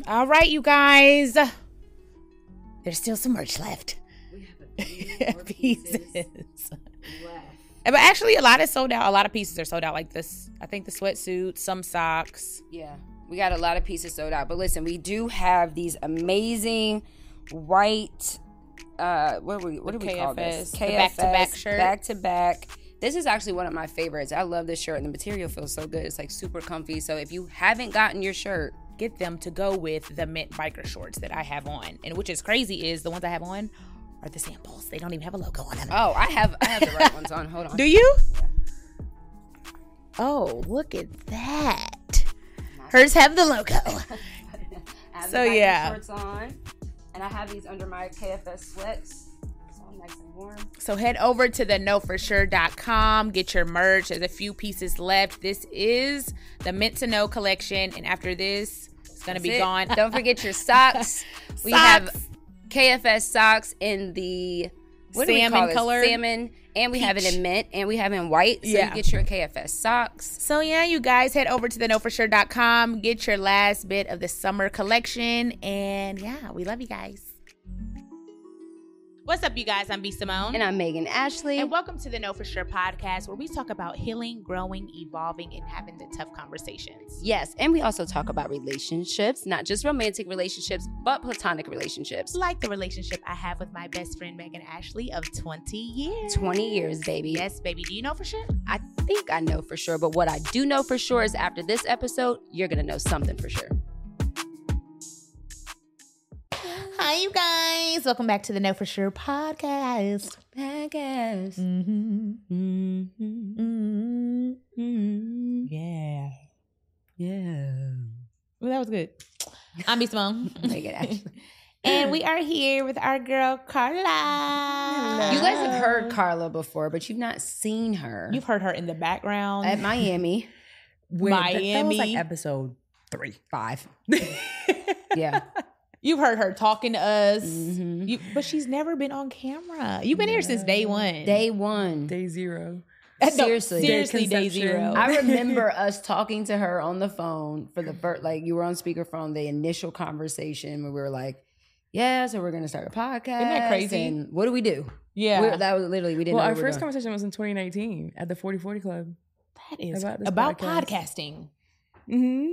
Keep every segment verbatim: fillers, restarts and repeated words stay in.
All right, you guys. There's still some merch left. We have a few pieces left. But actually, a lot is sold out. A lot of pieces are sold out. Like this, I think the sweatsuit, some socks. Yeah, we got a lot of pieces sold out. But listen, we do have these amazing white. Uh, what do we what do we call this? K F S, the back-to-back shirt. Back to back. This is actually one of my favorites. I love this shirt, and the material feels so good. It's like super comfy. So if you haven't gotten your shirt, get them to go with the mint biker shorts that I have on. And which is crazy is the ones I have on are the samples. They don't even have a logo on them. Oh, I have I have the right ones on. Hold on. Do you? Yeah. Oh, look at that. Hers have the logo. I have So, the biker yeah. shorts on, and I have these under my K F S sweats. So I'm nice and warm. So head over to the know for sure dot com. Get your merch. There's a few pieces left. This is the Mint to Know collection. And after this, it's going to be it. gone. Don't forget your socks. We Socks. have K F S socks in the what do we Salmon call this? color. Salmon. And we have it Peach. in mint. And we have it in white. So Yeah. you get your K F S socks. So yeah, you guys head over to the know for sure dot com. Get your last bit of the summer collection. And yeah, we love you guys. What's up, you guys? I'm B. Simone. And I'm Megan Ashley. And welcome to the Know For Sure podcast, where we talk about healing, growing, evolving, and having the tough conversations. Yes. And we also talk about relationships, not just romantic relationships, but platonic relationships. Like the relationship I have with my best friend, Megan Ashley, of twenty years. twenty years, baby. Yes, baby. Do you know for sure? I think I know for sure. But what I do know for sure is after this episode, you're going to know something for sure. Hi, you guys. Welcome back to the Know For Sure podcast. Podcast. Mm-hmm. Mm-hmm. Mm-hmm. Yeah. Yeah. Well, that was good. I'm B. Simone. Megan Ashley. And we are here with our girl, Carla. You guys have heard Carla before, but you've not seen her. You've heard her in the background. at Miami. Wait, that- That, was Miami. like episode three. Five. Yeah. You've heard her talking to us. Mhm. You, but she's never been on camera. You've been here since day one. Day one. Day zero. No, Seriously. seriously, day conception. zero. I remember us talking to her on the phone for the first, like you were on speakerphone, the initial conversation where we were like, yeah, so we're going to start a podcast. Isn't that crazy? And what do we do? yeah. We, that was literally, we didn't Well, know our what we were first doing. conversation was in twenty nineteen at the forty forty Club. that is about about, this podcast. podcasting. Mm-hmm.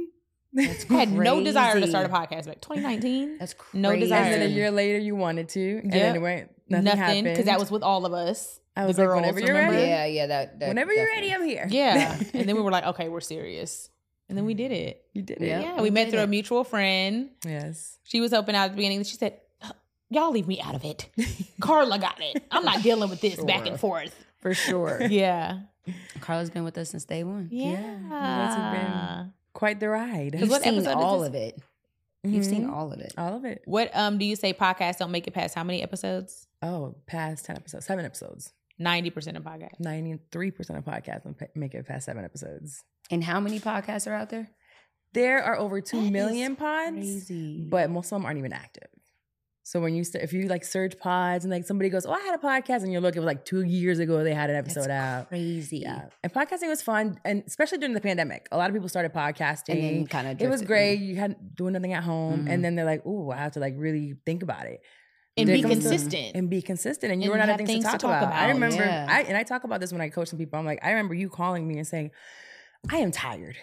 I had no desire to crazy. start a podcast back twenty nineteen. That's crazy. No desire. And then a year later, you wanted to, and Yep. then it went. Nothing, Nothing, happened because that was with all of us. I the was like, girls, whenever you're remember? ready. Yeah, yeah. That, that Whenever you're definitely. ready, I'm here. Yeah. And then we were like, okay, we're serious. And then we did it. You did it. Yeah. Yeah, we, we met did through a it. mutual friend. Yes. She was helping out at the beginning. She said, y'all leave me out of it. Carla got it. I'm not dealing with this back and forth. For sure. Yeah. Carla's been with us since day one. Yeah. you guys have been quite the ride. You've what seen episode is all this? of it. You've seen Mhm. all of it. all of it. What um do you say podcasts don't make it past how many episodes? Oh, past ten episodes, seven episodes. ninety percent of podcasts. ninety-three percent of podcasts will pa- make it past seven episodes. And how many podcasts are out there? There are over two That million is pods, Crazy. but most of them aren't even active. So when you st- if you like search pods and like somebody goes, oh, I had a podcast, and you look, it was like two years ago they had an episode out. Crazy. Yeah, and podcasting was fun, and especially during the pandemic, a lot of people started podcasting. And then kind of it was great. You hadn't doing nothing at home, Mhm. and then they're like, "Ooh, I have to like really think about it and There be comes the- consistent. and be consistent." And you And run out have of things, things to to talk, talk about. I about. remember, Yeah. I and I talk about this when I coach some people. I'm like, I remember you calling me and saying, "I am tired."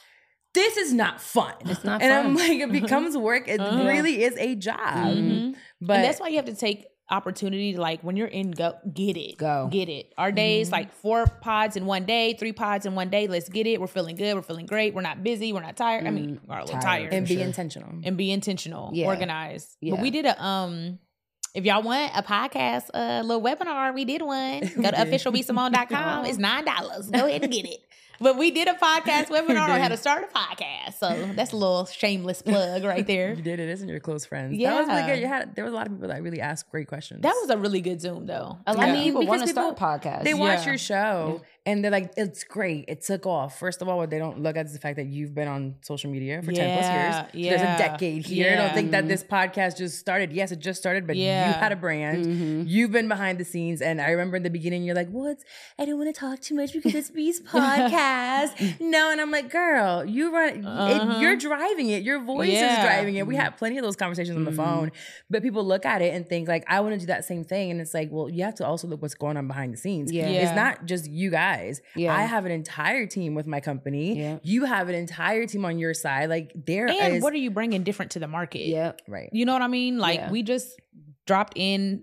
This is not fun. It's not and fun. I'm like, it becomes work. It Uh-huh. really is a job. Mhm. But And that's why you have to take opportunity to, like, when you're in, go get it. Go. Get it. Our days, like four pods in one day, three pods in one day. Let's get it. We're feeling good. We're feeling great. We're not busy. We're not tired. I mean, we're a little tired. tired. and for be sure. intentional. and be intentional, Yeah. organized. Yeah. But we did a um if y'all want a podcast, a uh, little webinar, we did one. Go to official b simone dot com. It's nine dollars. Go ahead and get it. But we did a podcast webinar on how to start a podcast. So that's a little shameless plug right there. You did it, isn't your close friends? That was really Yeah. good. You had there was a lot of people that really asked great questions. That was a really good Zoom though. A lot Yeah. of people Because want to start people- podcasts. They watch Yeah. your show And they're like, it's great. It took off. First of all, what they don't look at is the fact that you've been on social media for ten plus Yeah, years. There's a yeah, decade here. I yeah. don't think that this podcast just started. Yes, it just started, but Yeah. you had a brand. Mm-hmm. You've been behind the scenes. And I remember in the beginning, you're like, well, it's, I don't want to talk too much because it's B's podcast. No, and I'm like, girl, you run, Uh-huh. it, you're driving it. Your voice Yeah. is driving it. We had plenty of those conversations on the phone, but people look at it and think like, I want to do that same thing. And it's like, well, you have to also look what's going on behind the scenes. Yeah. Yeah. It's not just you guys. Yeah. I have an entire team with my company. Yeah. You have an entire team on your side. Like there is And what are you bringing different to the market? Yeah. right. You know what I mean? Like Yeah. we just dropped in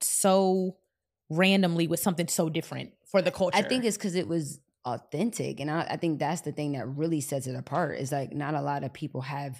so randomly with something so different for the culture. I think it's because it was authentic. And I, I think that's the thing that really sets it apart is like not a lot of people have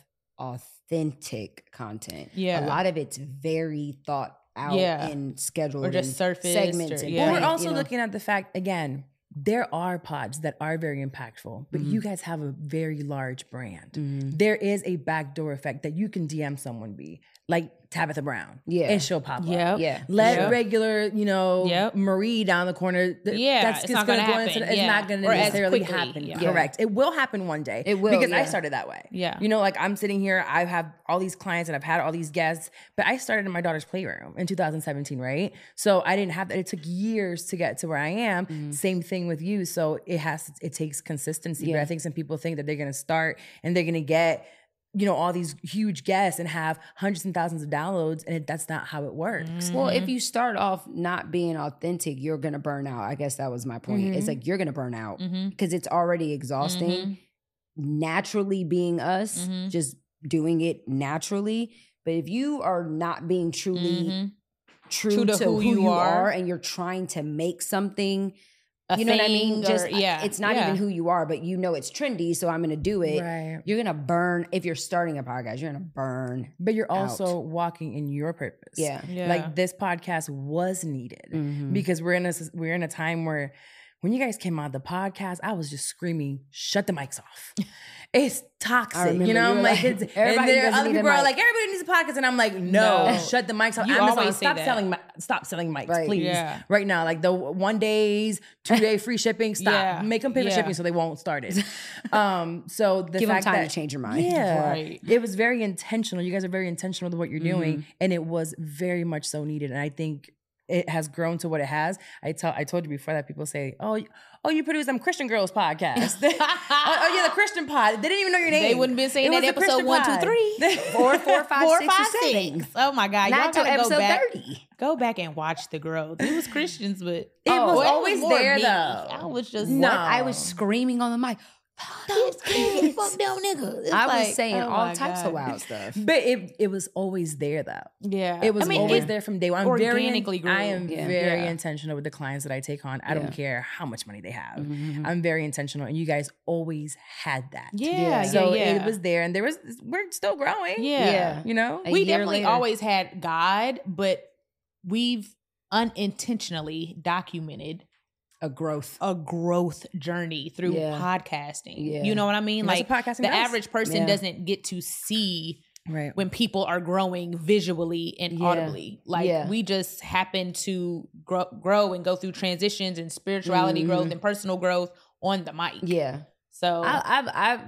authentic content. Yeah. A lot of it's very thought out Yeah. and scheduled Or just and surfaced segments. or- and yeah. Well, we're planned, also you know? looking at the fact again, there are pods that are very impactful, but Mhm. you guys have a very large brand. Mhm. There is a backdoor effect that you can D M someone be like Tabitha Brown. Yeah. And she'll pop up. Yep. Yeah. Let Yep. regular, you know, Yep. Marie down the corner. th- Yeah, that's it's just not gonna gonna go into. happen. It's Yeah. not going to Or as necessarily quickly. happen. Yeah. Correct. It will happen one day. It will, because I yeah. started that way. Yeah. You know, like I'm sitting here. I have all these clients and I've had all these guests, but I started in my daughter's playroom in two thousand seventeen, right? So I didn't have that. It took years to get to where I am. Mm-hmm. Same thing with you. So it has. It takes consistency. But Yeah. I think some people think that they're going to start and they're going to get, you know, all these huge guests and have hundreds and thousands of downloads, and it, that's not how it works. Well, if you start off not being authentic, you're gonna burn out. I guess that was my point. It's like you're gonna burn out Mhm. because it's already exhausting. Mhm. Naturally being us, Mhm. just doing it naturally. But if you are not being truly Mhm. true, True to to, who who, you you are. are, and you're trying to make something, A you know what I mean? thing or- Just yeah, it's not yeah. even who you are, but you know it's trendy, so I'm gonna do it. Right. You're gonna burn if you're starting a podcast. You're gonna burn. But you're also Out. walking in your purpose. Yeah. Yeah. Like this podcast was needed Mhm. because we're in a we're in a time where when you guys came on the podcast, I was just screaming, "Shut the mics off." It's toxic, remember you know. you I'm were like, like, it's, and "Everybody there doesn't other need a people are mic." like, "Everybody needs a podcast," and I'm like, "No, No. shut the mics off." You Amazon, always say stop that. selling, mi- stop selling mics, Right. please. Yeah. Right now, like the one days, two day free shipping, stop. Yeah. Make them pay for Yeah. shipping so they won't start it. Um, so the Give them fact time that to change your mind. yeah, Right. it was very intentional. You guys are very intentional with what you're doing, and it was very much so needed. And I think it has grown to what it has. I tell I told you before that people say, "Oh, y- oh, you produce them Christian Girls podcast." oh, oh, yeah, the Christian pod. They didn't even know your name. They wouldn't been saying It that was the episode Christian one, two, pod. three. Four, four, five, Four, six, or five, seven. six. Oh my God. Y'all Not till gotta go episode back. thirty. Go back and watch the growth. It was Christians, but It Oh, was always more there me. though. I was just No. what? I was screaming on the mic. Those kids, fuck them niggas. It's I was like, saying oh all my types God. of wild stuff. But it it was always there though. Yeah, It was I mean, always it- there from day one. I'm very, organically grew. I am Yeah. very Yeah. intentional with the clients that I take on. I Yeah. don't care how much money they have. Mhm. I'm very intentional, and you guys always had that. Yeah, Yeah. yeah, So yeah. it was there, and there was. We're still growing. Yeah. Yeah. You know. A we year definitely later. always had God, but we've unintentionally documented A growth. a growth journey through Yeah. podcasting. Yeah. You know what I mean? And that's Like what podcasting the does. average person Yeah. doesn't get to see Right. when people are growing visually and Yeah. audibly. Like Yeah. we just happen to grow, grow and go through transitions and spirituality Mhm. growth and personal growth on the mic. Yeah. So I, I've, I've,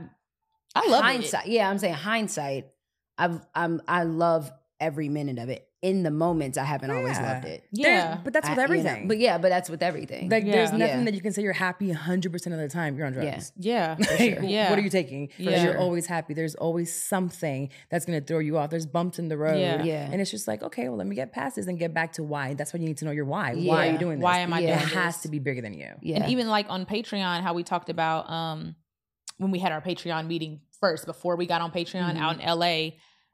I love hindsight. it. Yeah, I'm saying hindsight. I've, I'm, I love every minute of it. In the moments, I haven't always Yeah. loved it. Yeah. There's- but that's with I- you know, everything. but yeah, but that's with everything. Like, there's Yeah. nothing Yeah. that you can say you're happy one hundred percent of the time. You're on Yeah. drugs. Yeah. Like, Yeah. What are you taking? For You're sure. always happy. There's always something that's going to throw you off. There's bumps in the road. Yeah. Yeah. And it's just like, okay, well, let me get past this and get back to why. That's why you need to know your why. Why are Yeah. you doing this? Why am I Yeah. It doing has this? to be bigger than you. yeah. And even like on Patreon, how we talked about um when we had our Patreon meeting first before we got on Patreon Mhm. out in L A,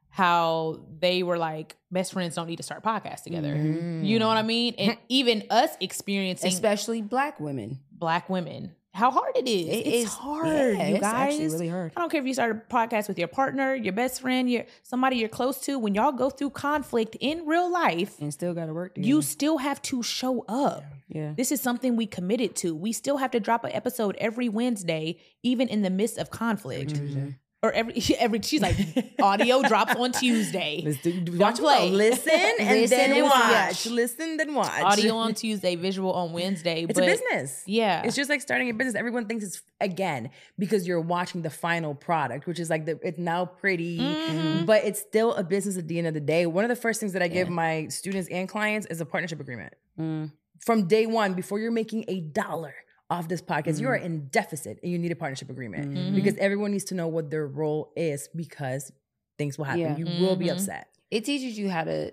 how they were like, best friends don't need to start podcasts together. Mm. You know what I mean? And even us experiencing especially black women. black women, how hard it is. It it's is- hard, yeah, you it's guys. actually really hard. I don't care if you start a podcast with your partner, your best friend, your somebody you're close to. When y'all go through conflict in real life, And still got to work. Together. you still have to show up. yeah. This is something we committed to. We still have to drop an episode every Wednesday, even in the midst of conflict. Mhm. or every every she's like audio drops on Tuesday. Let's do, Don't watch play. Listen and Listen then and watch. watch. Listen then watch. Audio on Tuesday, visual on Wednesday. It's but a business. Yeah. It's just like starting a business. Everyone thinks it's, again, because you're watching the final product, which is like, the, it's now pretty, Mhm. but it's still a business at the end of the day. One of the first things that I give my students and clients is a partnership agreement. Mm. From day one, before you're making a dollar off this podcast, Mm. you are in deficit and you need a partnership agreement Mhm. because everyone needs to know what their role is because things will happen. Yeah. You will be Mhm. upset. It teaches you how to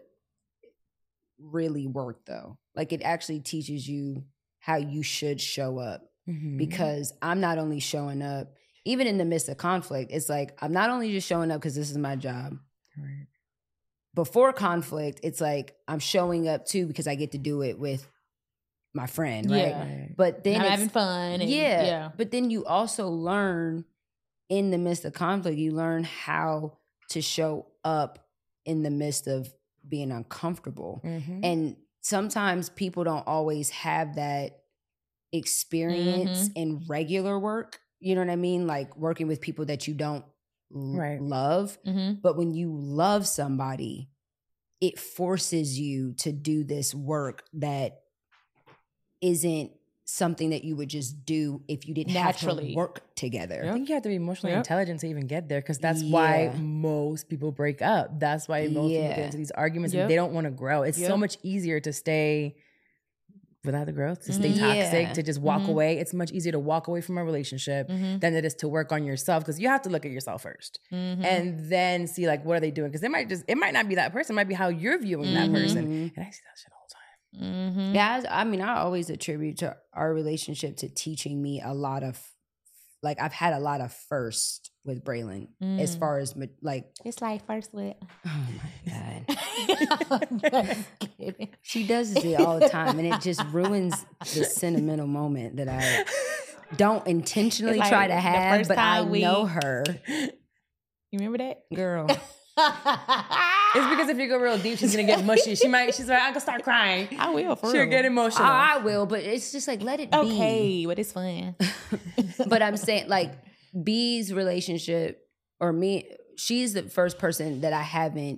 really work, though. Like, it actually teaches you how you should show up. Mm-hmm. Because I'm not only showing up, even in the midst of conflict, it's like, I'm not only just showing up because this is my job. Right. Before conflict, it's like, I'm showing up too because I get to do it with my friend, right? Yeah. Right. But then I'm it's, having fun. And, yeah, yeah. But then you also learn in the midst of conflict, you learn how to show up in the midst of being uncomfortable. Mm-hmm. And sometimes people don't always have that experience Mm-hmm. in regular work. You know what I mean? Like working with people that you don't l- Right. love. Mm-hmm. But when you love somebody, it forces you to do this work that isn't something that you would just do if you didn't have Naturally. to work together. I think you have to be emotionally Yep. intelligent to even get there because that's why Yeah. most people break up. That's why most people Yeah. get into these arguments Yep. and they don't want to grow. It's so Yep. much easier to stay without the growth, to stay Mhm. toxic, Yeah. to just walk Mhm. away. It's much easier to walk away from a relationship Mm-hmm. than it is to work on yourself because you have to look at yourself first Mm-hmm. and then see like what are they doing because it might just it might not be that person, it might be how you're viewing that Mhm. person. Mhm. And I see that shit all the time. Mm-hmm. Yeah, I, I mean, I always attribute to our relationship to teaching me a lot of, like, I've had a lot of first with Braylon as Mm. far as ma- like, It's like first with. oh my god, Just kidding. she does it all the time, and it just ruins the sentimental moment that I don't intentionally It's like try to the have, first but I time we- know her, You remember that? girl. It's because if you go real deep, she's gonna get mushy. She might she's like, I can start crying. I will for She'll real. get emotional. I, I will, but it's just like let it be. Okay, but it's fun. But I'm saying, like, B's relationship, or me, she's the first person that I haven't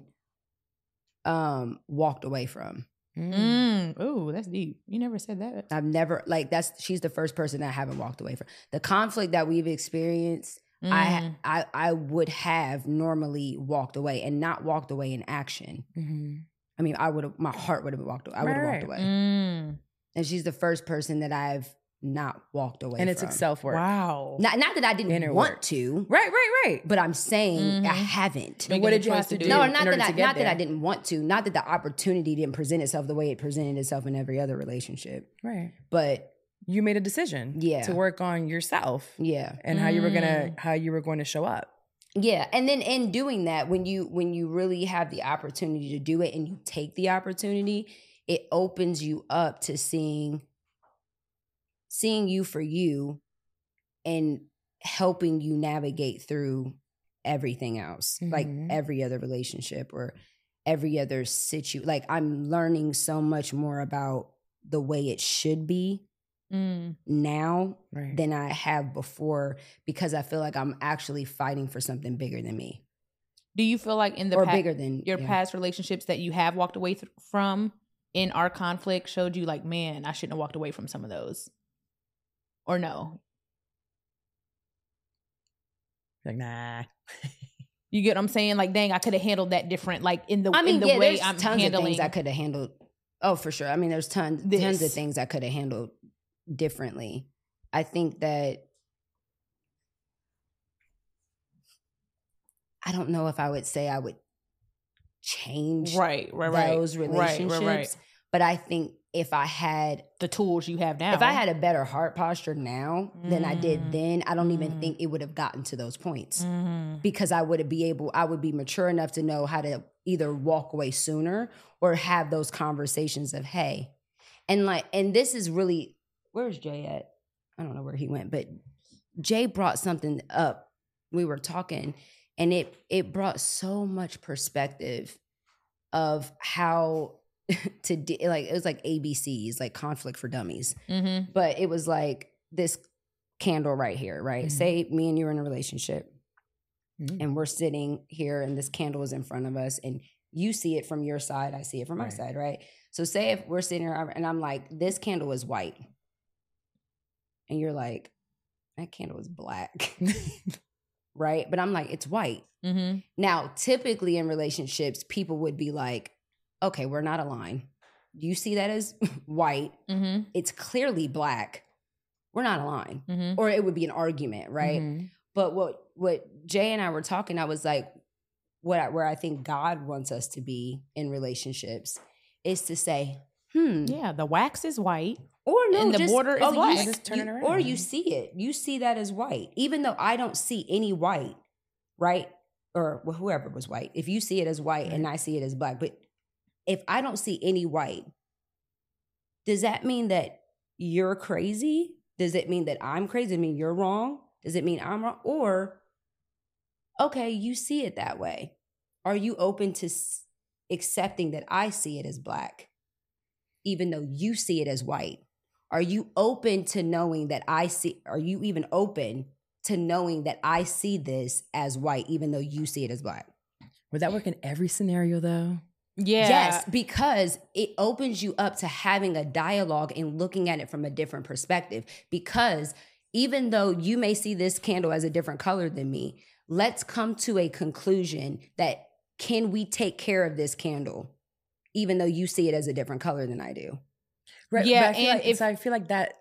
um walked away from. Mm. Mm. Ooh, that's deep. You never said that. I've never, like, that's, she's the first person I haven't walked away from. The conflict that we've experienced, Mm. I, I I would have normally walked away, and not walked away in action. Mm-hmm. I mean, I would have, my heart would have walked away. I would have Right, walked right. away. Mm. And she's the first person that I've not walked away And from. it took self work. Wow. Not, not that I didn't Inner want work. to, Right, right, right. but I'm saying Mhm. I haven't. Making what a did you choice have to to do? No, in not order that I, to get not that I there? didn't want to. Not that the opportunity didn't present itself the way it presented itself in every other relationship. Right. But You made a decision Yeah. to work on yourself yeah, and how you were gonna Mm. how you were going to show up. yeah. And then in doing that, when you when you really have the opportunity to do it and you take the opportunity, it opens you up to seeing seeing you for you and helping you navigate through everything else, like Mhm. every other relationship or every other situ. Like, I'm learning so much more about the way it should be Mm. now Right. than I have before, because I feel like I'm actually fighting for something bigger than me, Do you feel like in the or pa- bigger than your yeah. past relationships that you have walked away th- from in our conflict showed you like, man, I shouldn't have walked away from some of those? Or no? Like, nah. You get what I'm saying? Like, dang, I could have handled that different. Like in the I mean, in the yeah, way there's I'm tons handling. of things I could have handled. Oh, for sure. I mean, there's tons, tons of This. things I could have handled differently. I think that I don't know if I would say I would change right, right, right. those Right, relationships, right, right. but I think if I had The tools you have now. if I had a better heart posture now than I Mm. did then, I don't even Mm. think it would have gotten to those points. Mhm. Because I would be able, I would be mature enough to know how to either walk away sooner or have those conversations of, hey, and like, and this is really, where's Jay at? I don't know where he went, but Jay brought something up. We were talking, and it it brought so much perspective of how to de- like, it was like A B Cs, like conflict for dummies. Mhm. But it was like this candle right here, right? Mhm. Say me and you are in a relationship. Mm. and we're sitting here and this candle is in front of us and you see it from your side, I see it from my Right. side, right? So say if we're sitting here and I'm like, this candle is white. And you're like, that candle is black. Right? But I'm like, it's white. Mm-hmm. Now, typically in relationships, people would be like, okay, we're not aligned. You see that as white. Mm-hmm. It's clearly black. We're not aligned. Mm-hmm. Or it would be an argument, right? Mhm. But what what Jay and I were talking, I was like, what I, where I think God wants us to be in relationships is to say, hmm. Yeah, the wax is white. Or no, And the just, border is oh, you black. s- Just turn it you- around. Or you see it. You see that as white. Even though I don't see any white, right? Or well, whoever was white. If you see it as white and I see it as black. But if I don't see any white, does that mean that you're crazy? Does it mean that I'm crazy? Does it mean you're wrong? Does it mean I'm wrong? Or, okay, you see it that way. Are you open to s- accepting that I see it as black, even though you see it as white? Are you open to knowing that I see, are you even open to knowing that I see this as white, even though you see it as black? Would that work in every scenario though? Yeah. Yes, because it opens you up to having a dialogue and looking at it from a different perspective. Because even though you may see this candle as a different color than me, let's come to a conclusion that can we take care of this candle, even though you see it as a different color than I do? Right. Yeah, but I feel and like, if- so I feel like that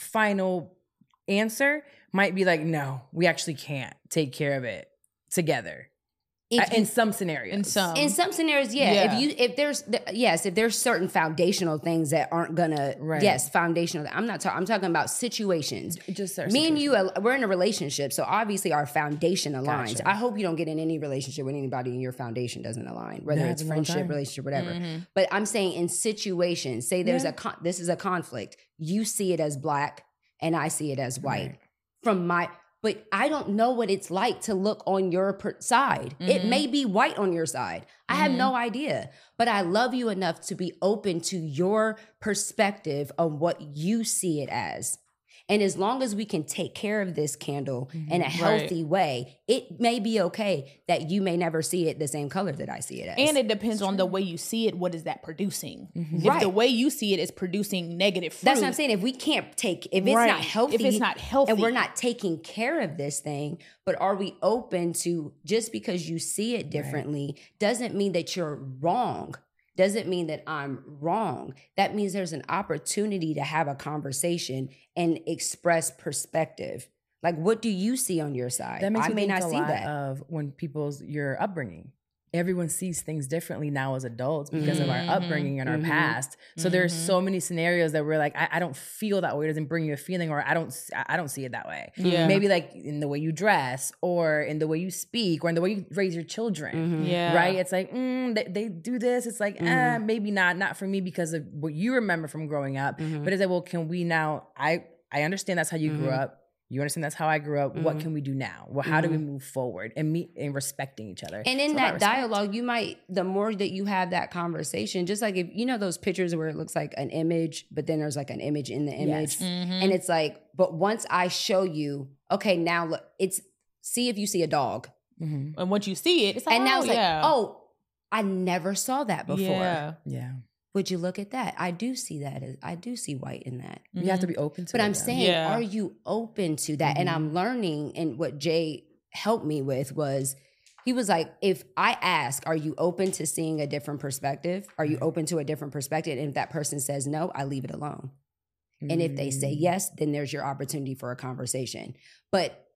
final answer might be like, no, we actually can't take care of it together. If Uh, in you- some scenarios. In some. in some scenarios, yeah. Yeah. If you if there's yes, if there's certain foundational things that aren't gonna Right. yes, foundational. I'm not talking. I'm talking about situations. Just certain Me and situations. you, uh, we're in a relationship, so obviously our foundation aligns. Gotcha. I hope you don't get in any relationship with anybody and your foundation doesn't align, whether That it's happens all the friendship, time. relationship, whatever. Mhm. But I'm saying in situations, say there's Yeah. a con- this is a conflict. You see it as black, and I see it as white. Right. From my, but I don't know what it's like to look on your per- side. It Mhm. may be white on your side. I have Mhm. no idea. But I love you enough to be open to your perspective on what you see it as. And as long as we can take care of this candle in a Right. healthy way, it may be okay that you may never see it the same color that I see it as. And it depends on the way you see it. What is that producing? Mhm. If Right. the way you see it is producing negative fruit, That's what I'm saying. If we can't take, if it's Right. not healthy, If it's not healthy, and we're not taking care of this thing, but are we open to just because you see it differently doesn't mean that you're wrong. Doesn't mean that I'm wrong. That means there's an opportunity to have a conversation and express perspective. Like, what do you see on your side? That makes I me may think not a see lot that. of when people's your upbringing. Everyone sees things differently now as adults because of our Mhm. upbringing and our Mhm. past. So there's Mhm. so many scenarios that we're like, I, I don't feel that way. It doesn't bring you a feeling, or I don't, s- I I don't see it that way. Yeah. Maybe like in the way you dress, or in the way you speak, or in the way you raise your children. Mhm. yeah, Right? It's like, mm, they, they do this. It's like, eh, Mhm. maybe not, not for me because of what you remember from growing up. Mhm. But it's like, well, can we now? I I understand that's how you grew Mhm. up. You understand that's how I grew up. What Mhm. can we do now? Well, how do we Mhm. move forward and meet and respecting each other? And in It's about that respect. dialogue, you might, the more that you have that conversation, just like if you know those pictures where it looks like an image, but then there's like an image in the image. Yes. Mhm. And it's like, but once I show you, okay, now look, it's see if you see a dog. Mhm. and once you see it, it's like, And now oh, it's like, yeah. oh, I never saw that before. Yeah. Yeah, Would you look at that? I do see that. as- I do see white in that. you have to be open to But it. I'm yeah. saying, Yeah. are you open to that? And I'm learning, and what Jay helped me with was, he was like, if I ask, are you open to seeing a different perspective? Are you Right. open to a different perspective? And if that person says no, I leave it alone. And if they say Mm. yes, then there's your opportunity for a conversation. But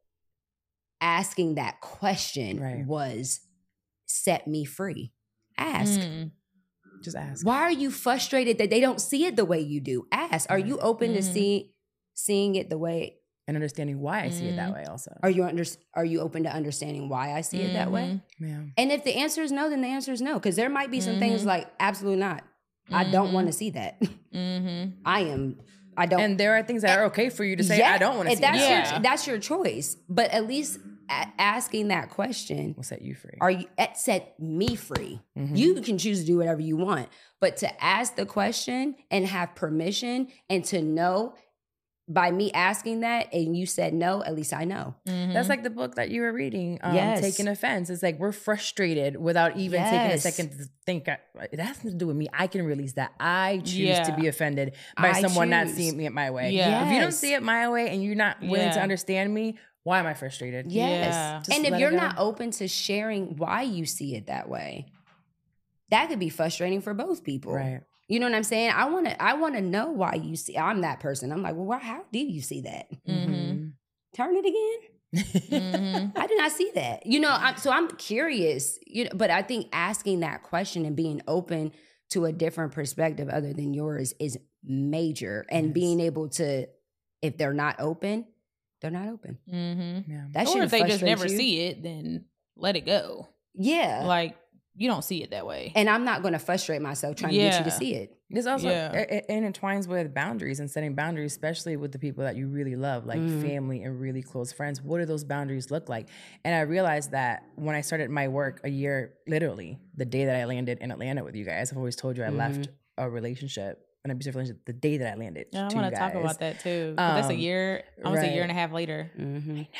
asking that question Right. was set me free. Ask. Mm. just ask. Why are you frustrated that they don't see it the way you do? Ask. Are Right. you open to Mhm. see seeing it the way? And understanding why I see it that Mhm. way also. Are you under, Are you open to understanding why I see it that way? Mhm. Yeah. And if the answer is no, then the answer is no. Because there might be some things Mhm. like absolutely not. I don't Mhm. want to see that. Mhm. I am. I don't. And there are things that are okay for you to say, Yeah, I don't want to and see that's that. your that's your choice. But at least a- asking that question, Will set you free. are you it set me free? Mhm. You can choose to do whatever you want, but to ask the question and have permission and to know by me asking that and you said no, at least I know. Mhm. That's like the book that you were reading, um, Yes. Taking Offense. It's like we're frustrated without even taking a Yes. second to think. I, it has nothing to do with me. I can release that. I choose Yeah. to be offended by I someone not choose. seeing it my way. Yeah. If you don't Yes. see it my way and you're not willing to Yeah. understand me, why am I frustrated? Yes. Yeah. Just And if let it you're go. not open to sharing why you see it that way, that could be frustrating for both people. Right. You know what I'm saying? I want to I want to know why you see I'm that person. I'm like, "Well, why, how do you see that? Mhm. Turn it again?" Mhm. I did not see that. You know, I'm, so I'm curious, you know, but I think asking that question and being open to a different perspective other than yours is major. And Yes. being able to, if they're not open, they're not open. Mhm. Yeah. That Or should if they just frustrate never you. see it, then let it go. Yeah. Like you don't see it that way. And I'm not going to frustrate myself trying to get you to Yeah. see it. This also Yeah. it, it intertwines with boundaries and setting boundaries, especially with the people that you really love, like Mhm. family and really close friends. What do those boundaries look like? And I realized that when I started my work a year, literally the day that I landed in Atlanta with you guys, I've always told you I Mhm. left a relationship, an abusive relationship, the day that I landed. Yeah, I to want you to talk guys. about that too. 'Cause that's a Um, year, almost a year right. and a half later. Mm-hmm. I know.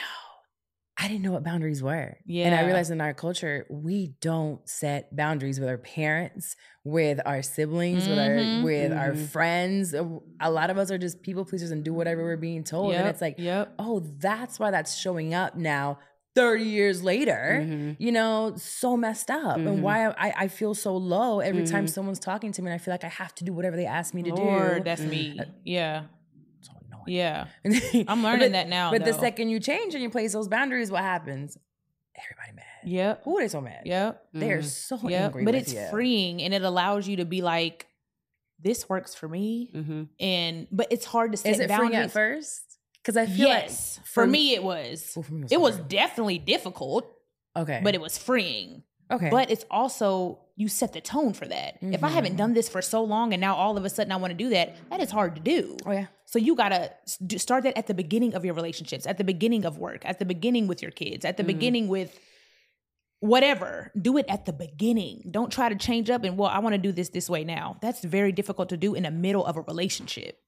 I didn't know what boundaries were. And Yeah. I realized in our culture, we don't set boundaries with our parents, with our siblings, with Mhm. our with our Mhm. friends. A lot of us are just people pleasers and do whatever we're being told. Yep. And it's like, yep. oh, that's why that's showing up now thirty years later. Mhm. You know, so messed up. Mhm. And why I, I feel so low every time Mhm. someone's talking to me and I feel like I have to do whatever they ask me to Lord, do. that's Mm. me. Yeah. So annoying. Yeah. I'm learning But- that now. But the though. second you change and you place those boundaries, what happens? Everybody mad. Yep. Who are they so mad? Yep. They're Mhm. so Yep. angry. But with it's you. freeing and it allows you to be like, this works for me. Mm-hmm. And but it's hard to set Is it freeing boundaries. at first? Because I feel Yes. like for me it was. Well, for me, It was hard. definitely difficult, okay, but it was freeing. okay. But it's also you set the tone for that. If I haven't Mhm. done this for so long and now all of a sudden I want to do that, that is hard to do. oh yeah, So you gotta s- do- start that at the beginning of your relationships, at the beginning of work, at the beginning with your kids, at the Mhm. beginning with whatever. Do it at the beginning. Don't try to change up and, well, I want to do this this way now. That's very difficult to do in the middle of a relationship.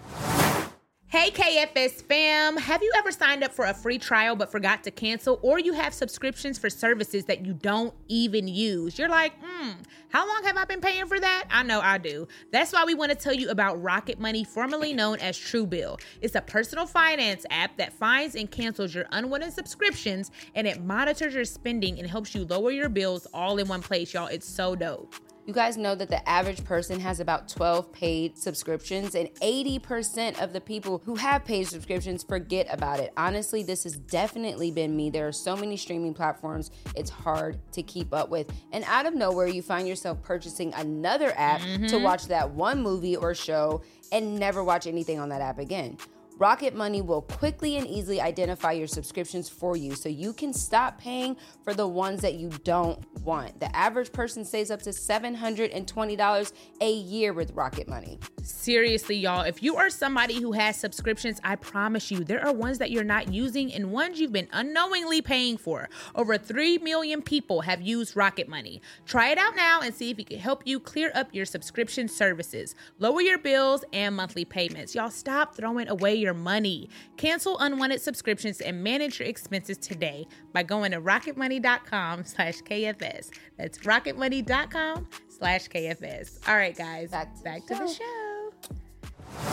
Hey K F S fam, have you ever signed up for a free trial but forgot to cancel, or you have subscriptions for services that you don't even use? You're like, hmm, how long have I been paying for that? I know I do. That's why we want to tell you about Rocket Money, formerly known as Truebill. It's a personal finance app that finds and cancels your unwanted subscriptions, and it monitors your spending and helps you lower your bills all in one place, y'all. It's so dope. You guys know that the average person has about twelve paid subscriptions, and eighty percent of the people who have paid subscriptions forget about it. Honestly, this has definitely been me. There are so many streaming platforms, it's hard to keep up with. And out of nowhere, you find yourself purchasing another app Mm-hmm. to watch that one movie or show and never watch anything on that app again. Rocket Money will quickly and easily identify your subscriptions for you so you can stop paying for the ones that you don't want. The average person saves up to seven hundred twenty dollars a year with Rocket Money. Seriously, y'all, if you are somebody who has subscriptions, I promise you, there are ones that you're not using and ones you've been unknowingly paying for. Over three million people have used Rocket Money. Try it out now and see if it can help you clear up your subscription services, lower your bills and monthly payments. Y'all, stop throwing away your money. Cancel unwanted subscriptions and manage your expenses today by going to rocketmoney.com slash KFS. That's rocketmoney.com slash KFS. All right, guys, Back to back the to the show. show.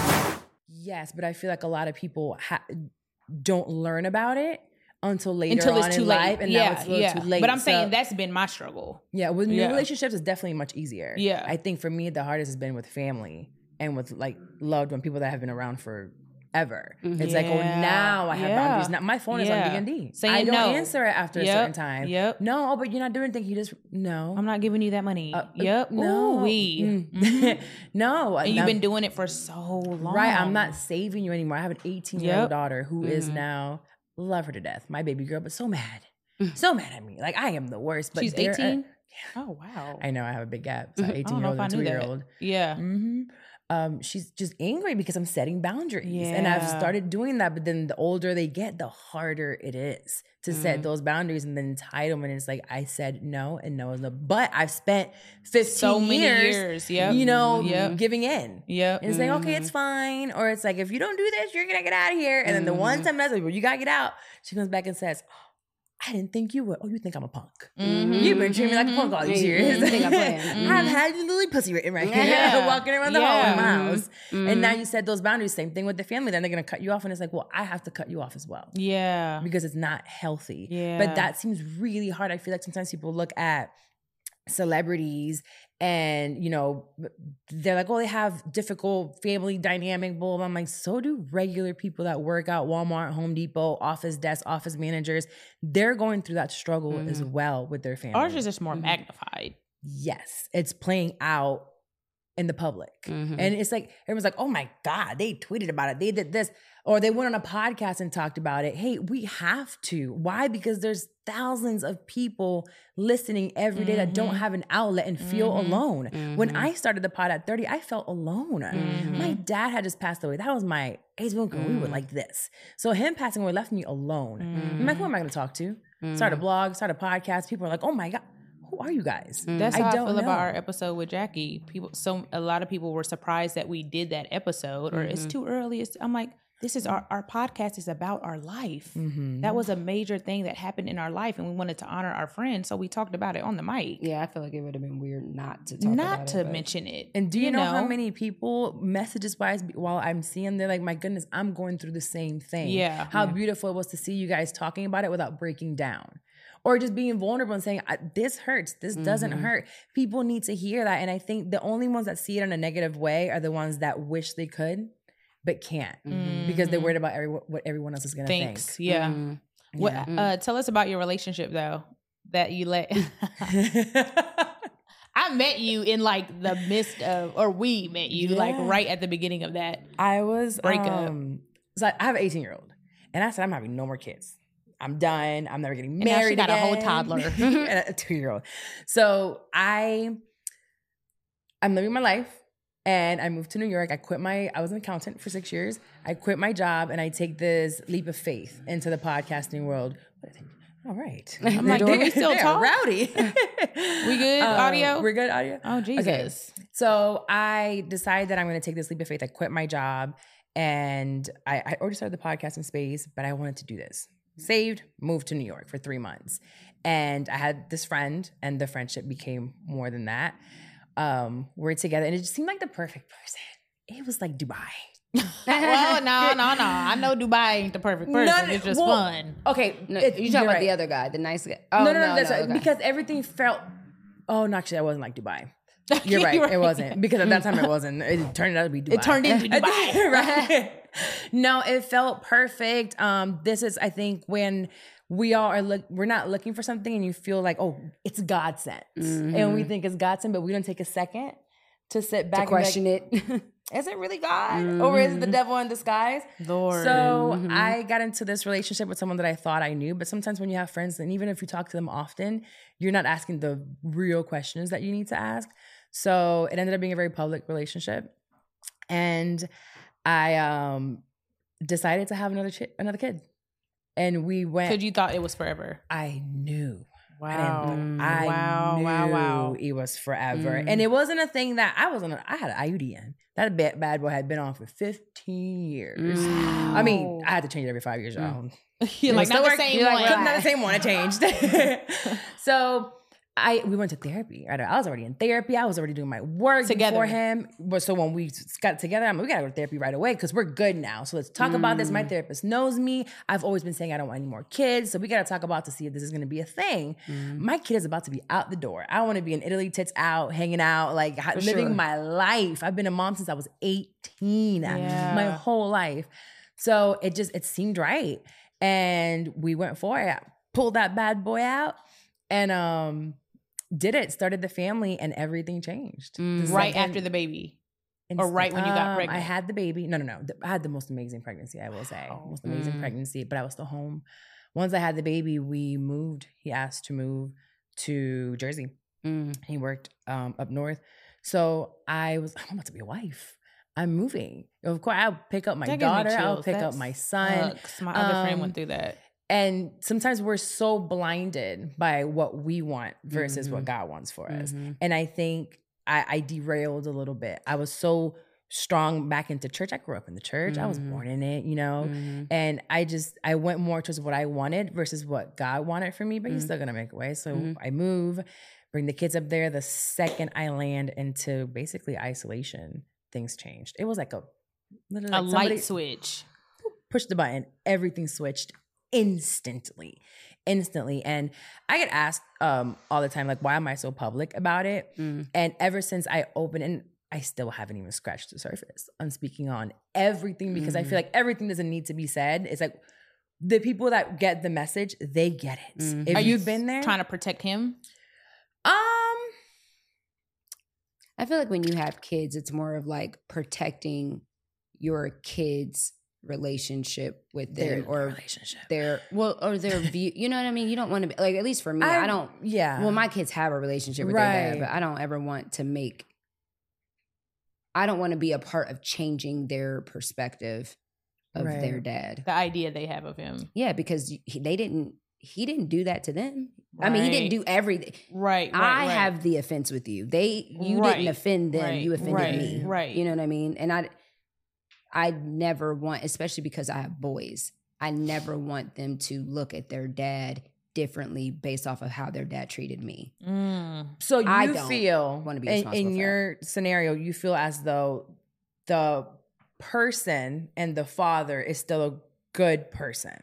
yes, but I feel like a lot of people ha- don't learn about it until later Until on it's too in late. life, and yeah, now it's a little yeah. too late. But I'm So- saying that's been my struggle. yeah, with new Yeah. relationships, it's definitely much easier. Yeah. I think for me, the hardest has been with family and with like loved one, people that have been around for. Ever. It's like, oh, Yeah. now I have Yeah. boundaries. Now my phone is Yeah. on D and D. Saying I don't no. answer it after Yep. a certain time. Yep. No, oh, but you're not doing anything. You just no. I'm not giving you that money. Uh, yep. No. Ooh, we. Mm. Mhm. no. And you've now- been doing it for so long. right. I'm not saving you anymore. I have an eighteen year old Yep. daughter who is Mhm. now love her to death, my baby girl, but so mad, Mm. so mad at me. Like I am the worst. But She's there are- eighteen? Oh, wow. I know I have a big gap. So I don't eighteen year know old if I and knew two that. year old. Yeah. hmm um, she's just angry because I'm setting boundaries. And I've Yeah. started doing that. But then the older they get, the harder it is to Mm. set those boundaries. And then entitlement is like, I said no and no is no. But I've spent fifteen So many years, years. Yep. you know, Yep. giving in. Yep. And it's like, okay, it's fine. Or it's like, if you don't do this, you're going to get out of here. And then the one time that's like, well, you got to get out. She comes back and says, I didn't think you would. Oh, you think I'm a punk. Mhm. You've been treating me like a punk all these Yeah, years. you think I'm playing. I've had you lily pussy written right here, Yeah. walking around the hall Yeah. in my house. Mm-hmm. And now you set those boundaries. Same thing with the family. Then they're going to cut you off. And it's like, well, I have to cut you off as well. Yeah. Because it's not healthy. Yeah. But that seems really hard. I feel like sometimes people look at celebrities and, you know, they're like, oh, they have difficult family dynamic, blah, blah. I'm like, so do regular people that work out Walmart, Home Depot, office desk, office managers. They're going through that struggle Mm-hmm. as well with their family. Ours is just more magnified. Yes, it's playing out in the public. Mhm. And it's like, everyone's like, oh my God, they tweeted about it. They did this. Or they went on a podcast and talked about it. Hey, we have to. Why? Because there's thousands of people listening every day that don't have an outlet and feel alone. When I started the pod at thirty, I felt alone. My dad had just passed away. That was my age when we were like this. So him passing away left me alone. I'm like, who am I going to talk to? Start a blog, start a podcast. People are like, oh my God, who are you guys? That's how I, don't feel know. about our episode with Jackie. People, so a lot of people were surprised that we did that episode, or it's too early. It's, I'm like, this is our our podcast is about our life. Mm-hmm. That was a major thing that happened in our life, and we wanted to honor our friends, so we talked about it on the mic. Yeah, I feel like it would have been weird not to talk Not about to it. but- mention it. And do you, know, how many people, messages wise, while I'm seeing, they're like, my goodness, I'm going through the same thing. Yeah. How beautiful it was to see you guys talking about it without breaking down. Or just being vulnerable and saying, I- this hurts, this doesn't hurt. People need to hear that. And I think the only ones that see it in a negative way are the ones that wish they could, but can't. Because they're worried about every, what everyone else is going to think. Thanks. Yeah. Mhm. What? Yeah. Uh, tell us about your relationship though. That you let. I met you in like the midst of, or we met you like Yeah. right at the beginning of that. I was Breakup. Um, so I have an eighteen year old, and I said I'm having no more kids. I'm done. I'm never getting And now married. she got a whole again." toddler. and a two year old. So I, I'm living my life, and I moved to New York. I quit my. I was an accountant for six years. I quit my job, and I take this leap of faith into the podcasting world. All right. I'm like, do we still They're talk? Rowdy. We good? Audio? We're good audio. Oh Jesus. So I decided that I'm going to take this leap of faith. I quit my job, and I, I already started the podcasting space, but I wanted to do this. Saved, moved to New York for three months. And I had this friend, and the friendship became more than that. Um, we're together, and it just seemed like the perfect person. It was like Dubai. Well, no, no, no. I know Dubai ain't the perfect person. No, no, It's just well, fun. Okay, No, it- you you're talking about right. the other guy, the nice guy? Oh, no, no, no, that's right. okay. Because everything felt. Oh, no, actually, that wasn't like Dubai. You're You're right. right. It wasn't, because at that time it wasn't. It turned out to be Dubai. It turned into Dubai. Right. No, it felt perfect. Um, this is, I think, when we all are look, we're not looking for something, and you feel like, oh, it's God sent, and we think it's God sent, but we don't take a second to sit back to question and be like, it. is it really God, or is it the devil in disguise? Lord. So I got into this relationship with someone that I thought I knew, but sometimes when you have friends, and even if you talk to them often, you're not asking the real questions that you need to ask. So it ended up being a very public relationship, and I um, decided to have another chi- another kid, and we went. Because you thought it was forever. I knew. Wow. I, didn't- I Wow, knew wow, wow. it was forever. And it wasn't a thing that I wasn't, I had an I U D N. That bad, bad boy had been on for fifteen years. I mean, I had to change it every five years. y'all. You're like, Still not the work- same you're like, one. not the same one. It changed. So I we went to therapy. Right? I was already in therapy. I was already doing my work Together. before him. But so when we got together, I'm like, we gotta go to therapy right away because we're good now. So let's talk about this. My therapist knows me. I've always been saying I don't want any more kids. So we gotta talk about to see if this is gonna be a thing. My kid is about to be out the door. I want to be in Italy, tits out, hanging out, like ha- living sure. my life. I've been a mom since I was eighteen. Yeah. My whole life. So it just it seemed right. And we went for it. I pulled that bad boy out and um did it, started the family, and everything changed. The Right second- after the baby. instant- or right when you got Um, pregnant? I had the baby. No, no, no. I had the most amazing pregnancy, I will say. Most amazing Mm. pregnancy, but I was still home. Once I had the baby, we moved. He asked to move to Jersey. Mm. He worked um, up north. So I was, I'm about to be a wife. I'm moving. Of course, I'll pick up my That gives me daughter. I'll chills. pick That up my son. sucks. My other friend Um, went through that. And sometimes we're so blinded by what we want versus Mhm. what God wants for us. Mhm. And I think I, I derailed a little bit. I was so strong back into church. I grew up in the church. I was Mhm. born in it, you know. Mhm. And I just I went more towards what I wanted versus what God wanted for me. But He's Mhm. still gonna make a way. So Mhm. I move, bring the kids up there. The second I land into basically isolation, things changed. It was like a literally A like somebody light switch. pushed the button. Everything switched instantly, instantly. And I get asked um, all the time, like, why am I so public about it? Mm. And ever since I opened, and I still haven't even scratched the surface on speaking on everything because I Mhm. feel like everything doesn't need to be said. It's like the people that get the message, they get it. Mhm. If Are you you've been there, Trying to protect him? um, I feel like when you have kids, it's more of like protecting your kids' relationship with their them or relationship. their well or their view. You know what I mean? You don't want to be like, at least for me, I, don't. Yeah. Well, my kids have a relationship with their dad, Right. but I don't ever want to make. I don't want to be a part of changing their perspective of their Right. dad. The idea they have of him. Yeah, because he, they didn't. He didn't do that to them. I mean, he didn't Right. do everything. Right, right, I right. have the offense with you. They you Right, didn't offend them. right, You offended right, me. right. You know what I mean? And I I never want, especially because I have boys, I never want them to look at their dad differently based off of how their dad treated me. Mm. So you I don't feel wanna be in, responsible in for your scenario, you feel as though the person and the father is still a good person.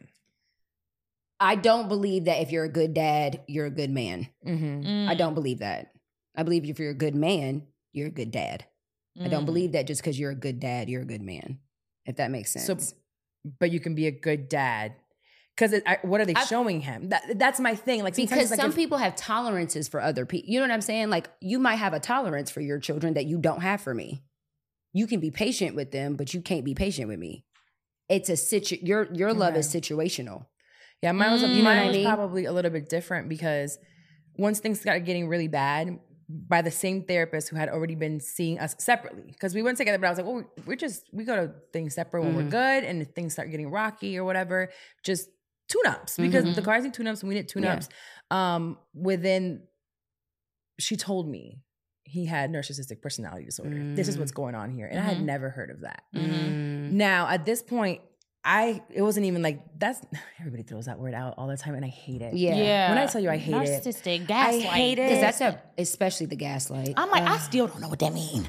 I don't believe that if you're a good dad, you're a good man. Mm-hmm. Mm. I don't believe that. I believe if you're a good man, you're a good dad. I don't Mm. believe that just because you're a good dad, you're a good man. If that makes sense. So, but you can be a good dad because what are they I- showing him? That that's my thing. Like sometimes because it's like some if- people have tolerances for other people. You know what I'm saying? Like you might have a tolerance for your children that you don't have for me. You can be patient with them, but you can't be patient with me. It's a situ. Your your love is situational. Yeah, mine was, Mm. mine You know what I was mean? probably a little bit different because once things started getting really bad by the same therapist who had already been seeing us separately, because we went together, but I was like, well, we're just, we go to things separate when Mhm. we're good, and if things start getting rocky or whatever, just tune-ups, because Mhm. the cars need tune-ups and we did tune-ups. Um, within, she told me he had narcissistic personality disorder. This is what's going on here. And I had Mhm. never heard of that. Mm. Now, at this point, I it wasn't even like that's everybody throws that word out all the time and I hate it. Yeah. Yeah. When I tell you I hate it, Narcissistic, I gaslight. hate it. Because that's a, especially the gaslight. I'm like, I still don't know what that means.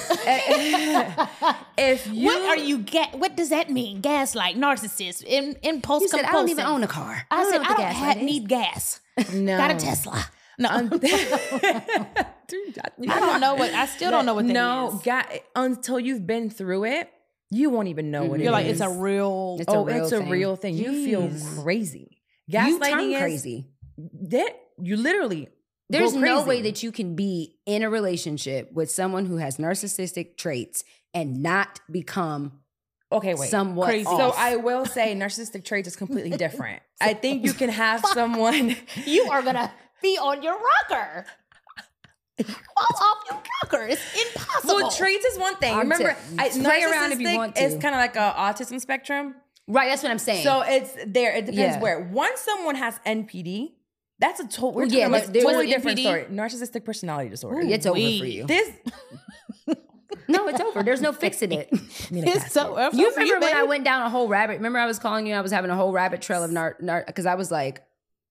if you What are you ga- What does that mean? Gaslight, narcissist, in impulse You said, I don't even compulsive. own a car. I, don't said know what I the don't gaslight ha- is. need gas. no Got a Tesla. No, Un- I don't know what. I still don't know what that no, is. ga- until you've been through it, you won't even know what it You're like, is. it's a real. It's a oh, real it's a thing. real thing. You feel Jeez. crazy. You Gaslighting turn is crazy. That you literally. There's go no crazy. way that you can be in a relationship with someone who has narcissistic traits and not become Okay, wait. somewhat Crazy. off. So I will say narcissistic traits is completely different. I think you can have someone. You are gonna be on your rocker. Fall off your rocker. It's impossible. Well, traits is one thing. I'm Remember, t- I, play around if you narcissistic want to. is kind of like a autism spectrum. Right, that's what I'm saying. So it's there. It depends Yeah. where. Once someone has N P D, that's a total. We're Well, talking yeah, about there- a there's totally an different N P D. story. Narcissistic personality disorder. it's over we- for you. This. No, it's over. There's no fixing it. It's so. it's You so for remember when I babe. went down a whole rabbit? Remember I was calling you? I was having a whole rabbit trail of nar, nar, because I was like,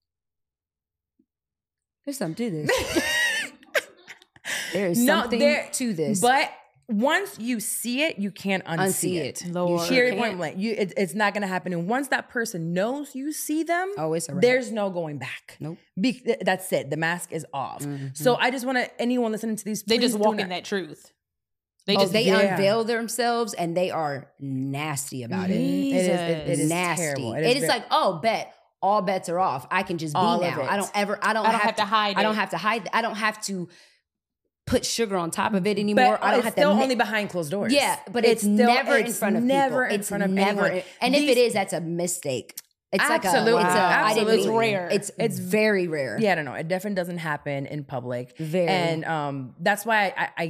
"There's something to this. There's No, something there- to this." But once you see it, you can't unsee, Unsee it. it. Lord. You hear it can't. point blank. You, it, it's not going to happen. And once that person knows you see them, Oh, it's a wrap. there's no going back. Nope. Be- th- that's it. The mask is off. Mhm. So I just want to anyone listening to these. They please just do walk not- in that truth. They Oh, just they yeah. unveil themselves and they are nasty about it. It is. It, it is nasty. terrible. It is, ve- like, oh, bet all bets are off. I can just be All of now. it. I don't ever. I don't, I don't have to hide I don't it. have to hide. I don't have to put sugar on top of it anymore. But I don't it's have still to. mi- only behind closed doors. Yeah, but it's, still- never in it's front of never people. in It's front of never. anyone. And if These- it is, that's a mistake. It's Absolutely. like a. It's a I didn't Absolutely. mean- It's rare. It's It's- it's very rare. Yeah, I don't know. It definitely doesn't happen in public. Very. And um, that's why I, I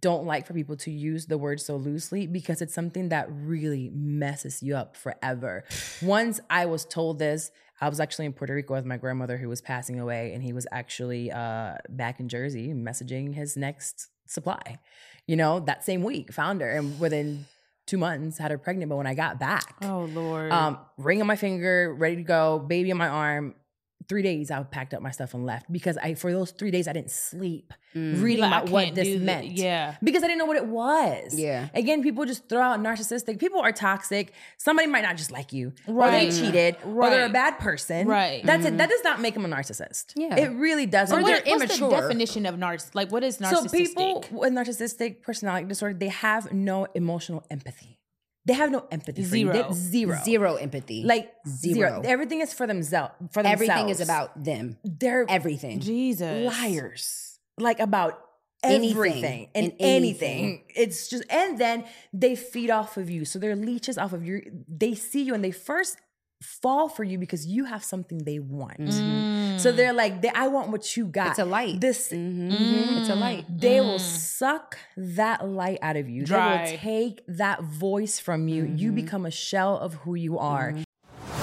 don't like for people to use the word so loosely because it's something that really messes you up forever. Once I was told this, I was actually in Puerto Rico with my grandmother who was passing away, and he was actually uh, back in Jersey messaging his next supply. You know, that same week, found her, and within two months had her pregnant. But when I got back, oh Lord, um, ring on my finger, ready to go, baby on my arm. Three days I packed up my stuff and left because I for those three days I didn't sleep mm. reading like, about what this meant. The, yeah. Because I didn't know what it was. Yeah. Again, people just throw out narcissistic. People are toxic. Somebody might not just like you. Right. Or they cheated. Right. Or they're a bad person. Right. That's mm-hmm. it. That does not make them a narcissist. Yeah. It really doesn't. So Or what, they're what's immature. the definition of narciss? Like what is narcissistic? So people with narcissistic personality disorder, they have no emotional empathy. They have no empathy. Zero. For you. They, zero. Zero empathy. Like zero. zero. Everything is for themselves. For themselves. Everything is about them. They're everything. Jesus. Liars. Like about anything. everything and, and anything. anything. It's just, and then they feed off of you. So they're leeches off of you. They see you and they first fall for you because you have something they want. Mm. So they're like, they, I want what you got. It's a light. This, mm-hmm. Mm-hmm. It's a light. They mm. will suck that light out of you. Dry. They will take that voice from you. Mm-hmm. You become a shell of who you are. Mm-hmm.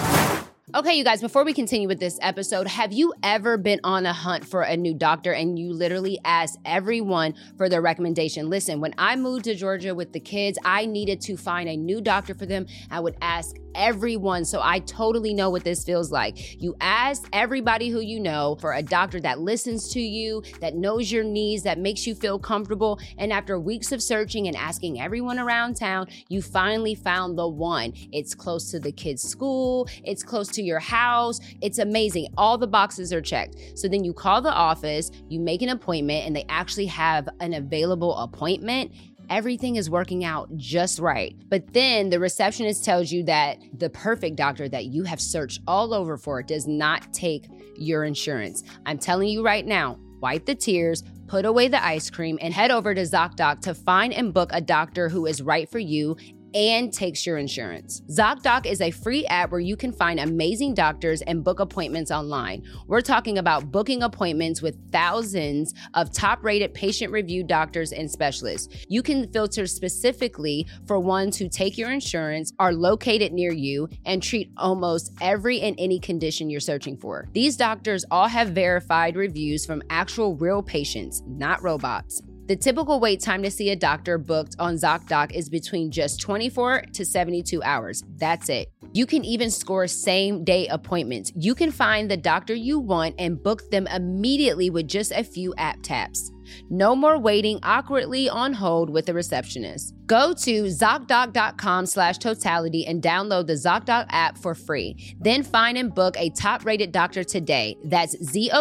Okay, you guys, before we continue with this episode, have you ever been on a hunt for a new doctor and you literally asked everyone for their recommendation? Listen, when I moved to Georgia with the kids, I needed to find a new doctor for them. I would ask everyone, so I totally know what this feels like. You ask everybody who you know for a doctor that listens to you, that knows your needs, that makes you feel comfortable, and after weeks of searching and asking everyone around town, you finally found the one. It's close to the kids' school, it's close to your house, it's amazing. All the boxes are checked. So then you call the office, you make an appointment, and they actually have an available appointment. Everything is working out just right. But then the receptionist tells you that the perfect doctor that you have searched all over for does not take your insurance. I'm telling you right now, wipe the tears, put away the ice cream, and head over to ZocDoc to find and book a doctor who is right for you and takes your insurance. ZocDoc is a free app where you can find amazing doctors and book appointments online. We're talking about booking appointments with thousands of top-rated patient-reviewed doctors and specialists. You can filter specifically for ones who take your insurance, are located near you, and treat almost every and any condition you're searching for. These doctors all have verified reviews from actual real patients, not robots. The typical wait time to see a doctor booked on ZocDoc is between just twenty-four to seventy-two hours. That's it. You can even score same-day appointments. You can find the doctor you want and book them immediately with just a few app taps. No more waiting awkwardly on hold with a receptionist. Go to ZocDoc.com slash totality and download the ZocDoc app for free. Then find and book a top-rated doctor today. That's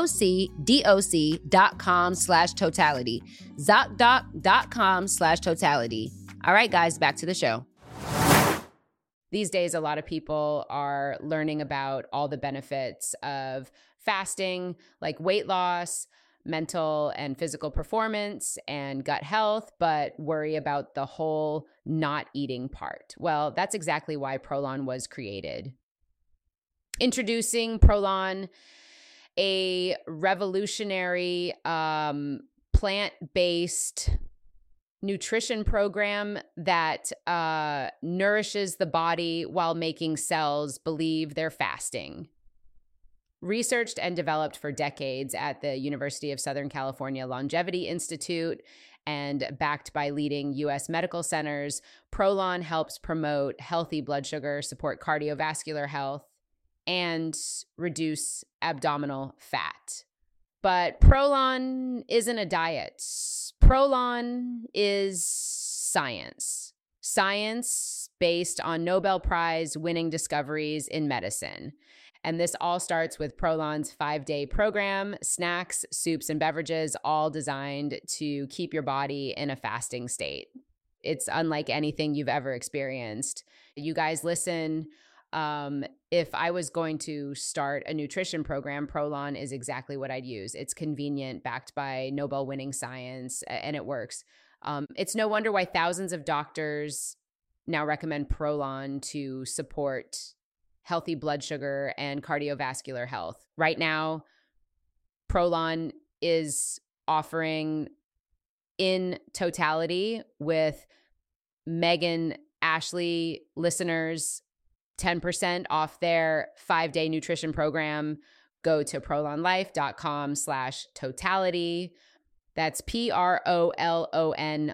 Z-O-C-D-O-C dot com slash totality. ZocDoc.com slash totality. All right, guys, back to the show. These days, a lot of people are learning about all the benefits of fasting, like weight loss, mental and physical performance, and gut health, but worry about the whole not eating part. Well, that's exactly why Prolon was created. Introducing Prolon, a revolutionary um, plant-based nutrition program that uh, nourishes the body while making cells believe they're fasting. Researched and developed for decades at the University of Southern California Longevity Institute and backed by leading U S medical centers, Prolon helps promote healthy blood sugar, support cardiovascular health, and reduce abdominal fat. But Prolon isn't a diet. Prolon is science. Science based on Nobel Prize winning discoveries in medicine. And this all starts with Prolon's five-day program, snacks, soups, and beverages, all designed to keep your body in a fasting state. It's unlike anything you've ever experienced. You guys listen. Um, if I was going to start a nutrition program, Prolon is exactly what I'd use. It's convenient, backed by Nobel-winning science, and it works. Um, it's no wonder why thousands of doctors now recommend Prolon to support healthy blood sugar and cardiovascular health. Right now, Prolon is offering in totality with Megan Ashley listeners ten percent off their five-day nutrition program. Go to prolonlife.com slash totality. That's P-R-O-L-O-N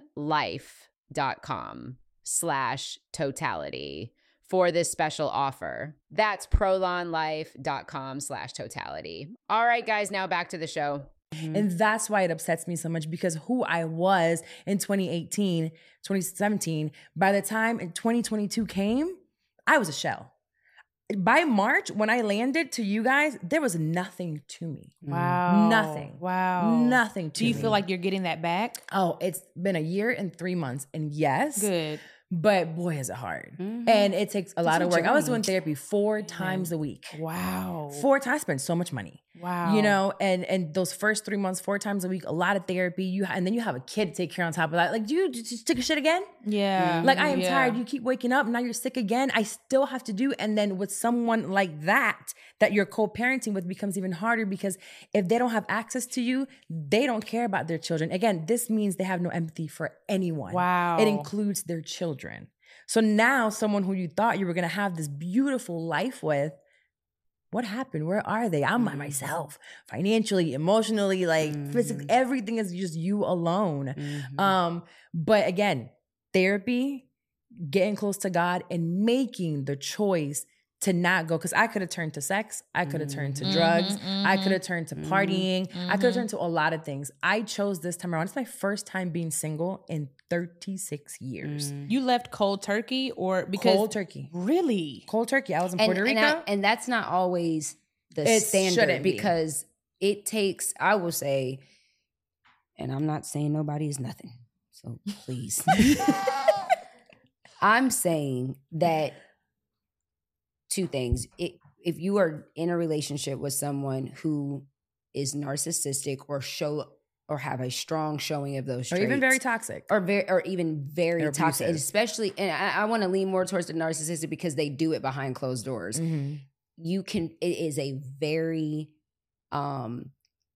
life.com slash totality for this special offer. That's prolonlife.com slash totality. All right, guys, now back to the show. Mm-hmm. And that's why it upsets me so much, because who I was in twenty eighteen, twenty seventeen, by the time in twenty twenty-two came, I was a shell. By March, when I landed to you guys, there was nothing to me. Wow. Nothing. Wow. Nothing to me. Do you feel like you're getting that back? Oh, it's been a year and three months. And yes. Good. But boy, is it hard. Mm-hmm. And it takes a It's lot a of work. I was journey. doing therapy four times a week. Wow. Four times. I spent so much money. Wow. You know, and and those first three months, four times a week, a lot of therapy. You and then you have a kid to take care on top of that. Like, do you just take a shit again? Yeah. Like, I am yeah. tired. You keep waking up. Now you're sick again. I still have to do. And then with someone like that, that you're co-parenting with, becomes even harder, because if they don't have access to you, they don't care about their children. Again, this means they have no empathy for anyone. Wow. It includes their children. So now someone who you thought you were going to have this beautiful life with, what happened? Where are they? I'm by myself, financially, emotionally, like Mm-hmm. physically, everything is just you alone. Mhm. Um, but again, therapy, getting close to God, and making the choice to not go. Because I could have turned to sex. I could have turned to Mhm, drugs. mhm, I could have turned to mhm, partying. I could have mhm. turned to a lot of things. I chose this time around. It's my first time being single in thirty-six years. Mm. You left cold turkey or because Cold turkey. really? Cold turkey. I was in And, Puerto and, Rico. I- and that's not always the It standard, shouldn't be. because it takes, I will say, and I'm not saying nobody is nothing, so please. I'm saying that two things. It, if you are in a relationship with someone who is narcissistic or show or have a strong showing of those or traits, even very toxic. or very, or even very They're toxic, and abusive. especially, and I, I want to lean more towards the narcissistic because they do it behind closed doors. Mhm. You can, it is a very um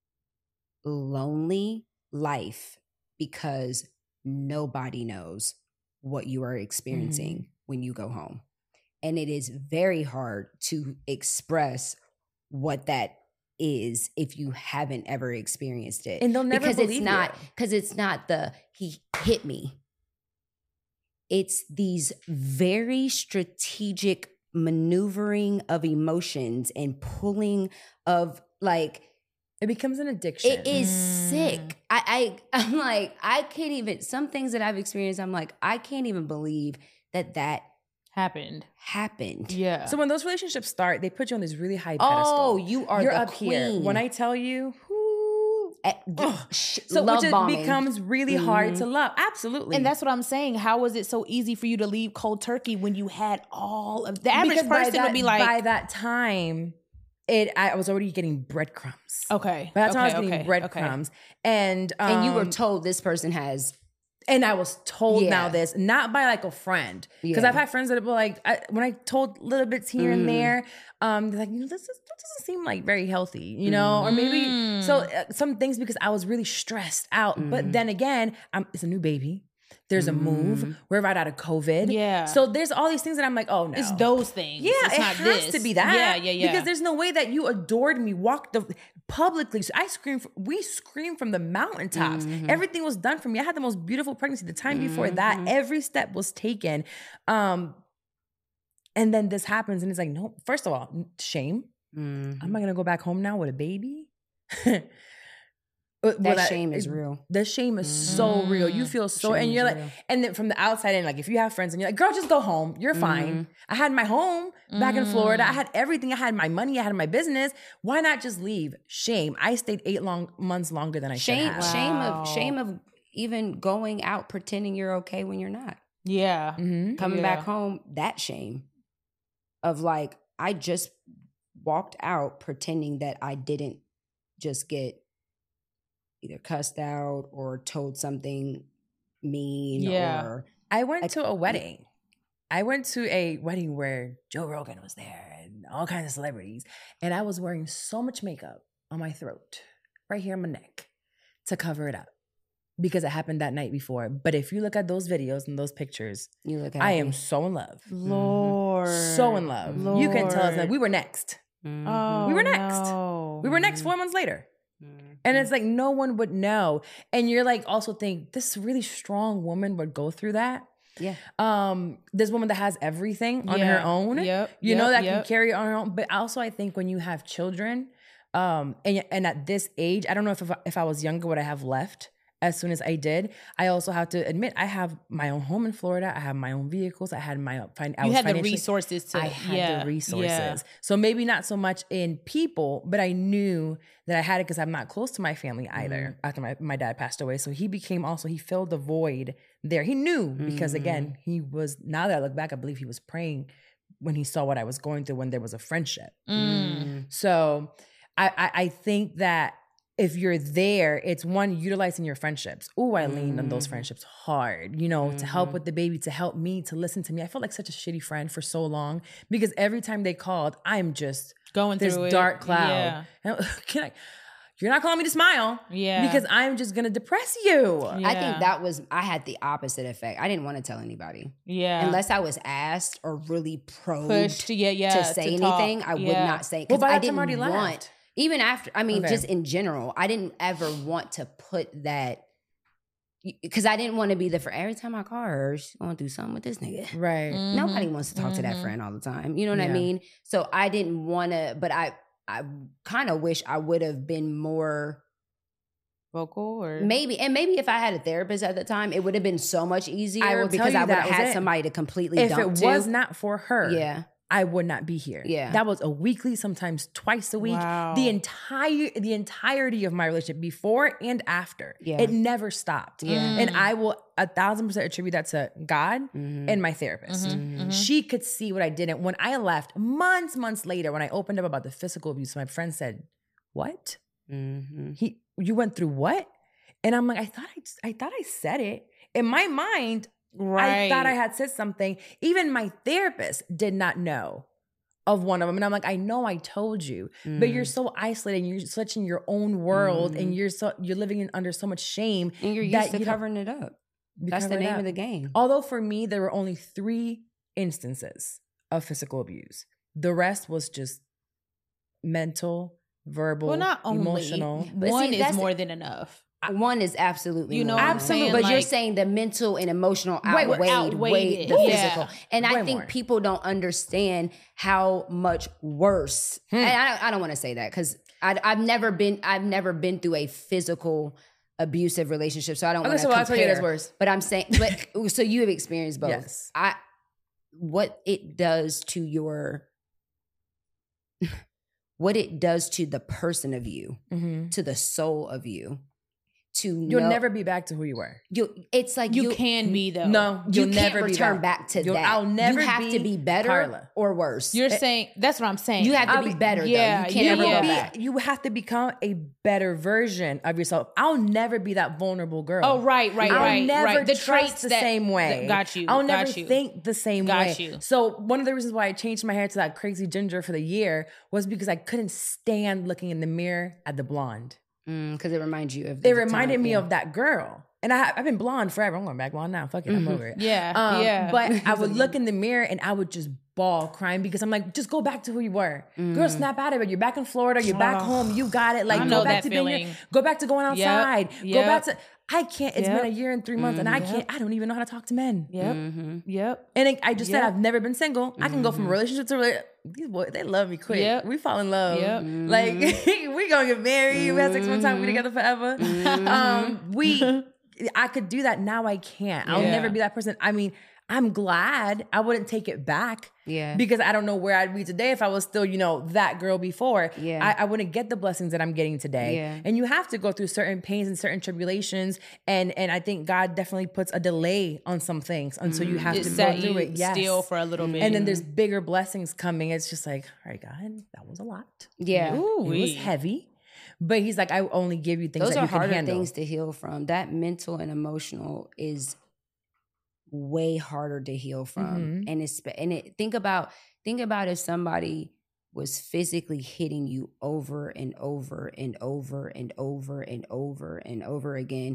lonely life, because nobody knows what you are experiencing when you go home, and it is very hard to express what that is if you haven't ever experienced it. And they'll never because believe it's not you. because it's not the he hit me. It's these very strategic maneuvering of emotions and pulling of, like, It becomes an addiction. it is Mm. sick. I, I I'm like, I can't even, some things that I've experienced, I'm like, I can't even believe that that Happened. happened. Yeah. So when those relationships start, they put you on this really high pedestal. Oh, you are You're the up here. queen. When I tell you, whoo, Eh, ugh. sh- so love which it bombing. becomes really hard Mhm. to love. Absolutely. And that's what I'm saying. How was it so easy for you to leave cold turkey when you had all of the average Because by person that, would be like, by that time, it I was already getting breadcrumbs. okay, By that time, okay, I was getting okay, breadcrumbs, and um, And you were told this person has, and I was told Yeah. now this, not by like a friend, because Yeah. I've had friends that were like, I, when I told little bits here Mhm. and there, um, they're like, you know, this, is, this doesn't seem like very healthy, you know, or maybe Mm. so uh, some things because I was really stressed out. But Mhm. then again, I'm, it's a new baby. There's a move. Mhm. We're right out of COVID. Yeah. So there's all these things that I'm like, oh no, It's those things. Yeah, it's it not has this. to be that. Yeah, yeah, yeah. Because there's no way that you adored me, walked the publicly. So I screamed. We screamed from the mountaintops. Mhm. Everything was done for me. I had the most beautiful pregnancy. The time before that, Mhm. every step was taken. Um, and then this happens, and it's like, no. First of all, shame. Mhm. I'm not gonna go back home now with a baby. That that shame is real. The shame is so real. You Mm. feel so, Shame and is you're like, real. and then from the outside in, like if you have friends and you're like, girl, just go home. You're fine. I had my home back in Florida. I Mm. had everything. I had my money. I had my business. Why not just leave? Shame. I stayed eight long months longer than I should Shame, have. shame Wow. of shame of even going out pretending you're okay when you're not. yeah. Mhm. Coming Yeah. back home, that shame of like, I just walked out pretending that I didn't just get either cussed out or told something mean Yeah. or I went I- to a wedding. I went to a wedding where Joe Rogan was there and all kinds of celebrities. And I was wearing so much makeup on my throat, right here on my neck, to cover it up. because it happened that night before. But if you look at those videos and those pictures, You look. I happy. am so in love. Lord. So in love. You can tell us that Lord. we were next. Mhm. Oh, We were next. no. We were next four months later. Mhm. And it's like no one would know. And you're like also think this really strong woman would go through that. Yeah. Um, this woman that has everything on Yeah. her own. Yep. You yep, know that yep. can carry it on her own. But also I think when you have children, um, and and at this age, I don't know if if I, if I was younger, what I have left as soon as I did. I also have to admit I have my own home in Florida. I have my own vehicles. I had my own fin- I You was had the financially- resources to. I had yeah, the resources. yeah. So maybe not so much in people, but I knew that I had it because I'm not close to my family either after my, my dad passed away. So he became also, he filled the void there. He knew because again, he was, now that I look back, I believe he was praying when he saw what I was going through when there was a friendship. Mm. So I, I, I think that if you're there, it's one, utilizing your friendships. Oh, I leaned on those friendships hard, you know, to help with the baby, to help me, to listen to me. I felt like such a shitty friend for so long because every time they called, I'm just Going this through it. dark cloud. Yeah. And, Can I, you're not calling me to smile. Yeah. Because I'm just going to depress you. I Yeah. think that was, I had the opposite effect. I didn't want to tell anybody. Yeah. Unless I was asked or really probed pushed. Yeah. Yeah. to say talk. anything, I would Yeah. not say. Well, Because by I that time, didn't I already want, left. even after, I mean, Okay. just in general, I didn't ever want to put that, because I didn't want to be the, for every time I call her, she's going through something with this nigga. Right. Mhm. Nobody wants to talk to that Mhm. friend all the time. You know what I Yeah. mean? So I didn't want to, but I, I kind of wish I would have been more Vocal or maybe, and maybe if I had a therapist at the time, it would have been so much easier I will tell because you I would that have was had it. somebody to completely If dump it to. was not for her, yeah, I would not be here. Yeah. That was a weekly, sometimes twice a week. Wow. The entire the entirety of my relationship before and after. Yeah. It never stopped. Yeah. And I will a thousand percent attribute that to God Mhm. and my therapist. Mhm. She could see what I did. And when I left, months, months later, when I opened up about the physical abuse, my friend said, "What? Mhm. He you went through what?" And I'm like, I thought I I thought I said it. In my mind, right. I thought I had said something. Even my therapist did not know of one of them. And I'm like, I know I told you, but you're so isolated. And you're such in your own world and you're so you're living in, under so much shame. and you're that used to you don't- covering it up. You That's the cover it name up. of the game. Although for me, there were only three instances of physical abuse. The rest was just mental, verbal, well, not only emotional. But see, one is that's- more than enough. One is absolutely, You know more what than I'm saying? enough. But you're Like- saying the mental and emotional Way- outweighed, outweighed weighed it. the Yeah. physical, and I Way think more. people don't understand how much worse. Hmm. And I, I don't want to say that because I've never been, I've never been through a physical abusive relationship, so I don't Okay, want to so I'll tell you compare. that's worse. But I'm saying, but so you have experienced both. Yes. I, what it does to your, what it does to the person of you, Mhm. to the soul of you, to You'll know, never be back to who you were. you. It's like You you can be though. No, You you'll can't never be return back. back to You'll- that. I'll never You have be to be better Carla. or worse. You're saying that's what I'm saying. You have to I'll be be- better. yeah, though. You can't yeah, ever yeah. go Be- back. you have to become a better version of yourself. I'll never be that vulnerable girl. Oh, right, right, I'll right, never right. The trust traits the that- same way. got you, I'll got never you. think the same Got way. you. So one of the reasons why I changed my hair to that crazy ginger for the year was because I couldn't stand looking in the mirror at the blonde. Because it reminds you of. It the reminded time, me yeah. of that girl. And I, I've been blonde forever. I'm going back blonde now. Fuck it, I'm over it. Yeah, Um, yeah. But I would look in the mirror and I would just bawl crying because I'm like, just go back to who you were. Girl, snap out of it. You're back in Florida. You're back Oh. home. You got it. Like, I go know back that to being feeling. your, go back to going outside. Go yep. back to, I can't, It's Yep. been a year and three months and I Yep. can't, I don't even know how to talk to men. Yep. Mhm. Yep. And it, I just said Yep. I've never been single. I can go from relationship to relationship. These boys, they love me quick. Yep. We fall in love. Yep. Like we gonna get married. We have six months time. We together forever. Um, we, I could do that. Now I can't. I'll Yeah. never be that person. I mean, I'm glad I wouldn't take it back. Yeah. Because I don't know where I'd be today if I was still, you know, that girl before. Yeah. I, I wouldn't get the blessings that I'm getting today. Yeah. And you have to go through certain pains and certain tribulations. And and I think God definitely puts a delay on some things until you have It to set go through you it. Yes. still for a little bit. And then there's bigger blessings coming. It's just like, all right, God, that was a lot. Yeah. It was heavy. But he's like, I will only give you things Those that are you can harder handle. things to heal from. That mental and emotional is way harder to heal from. Mhm. And it's and it think about think about if somebody was physically hitting you over and over and over and over and over and over again,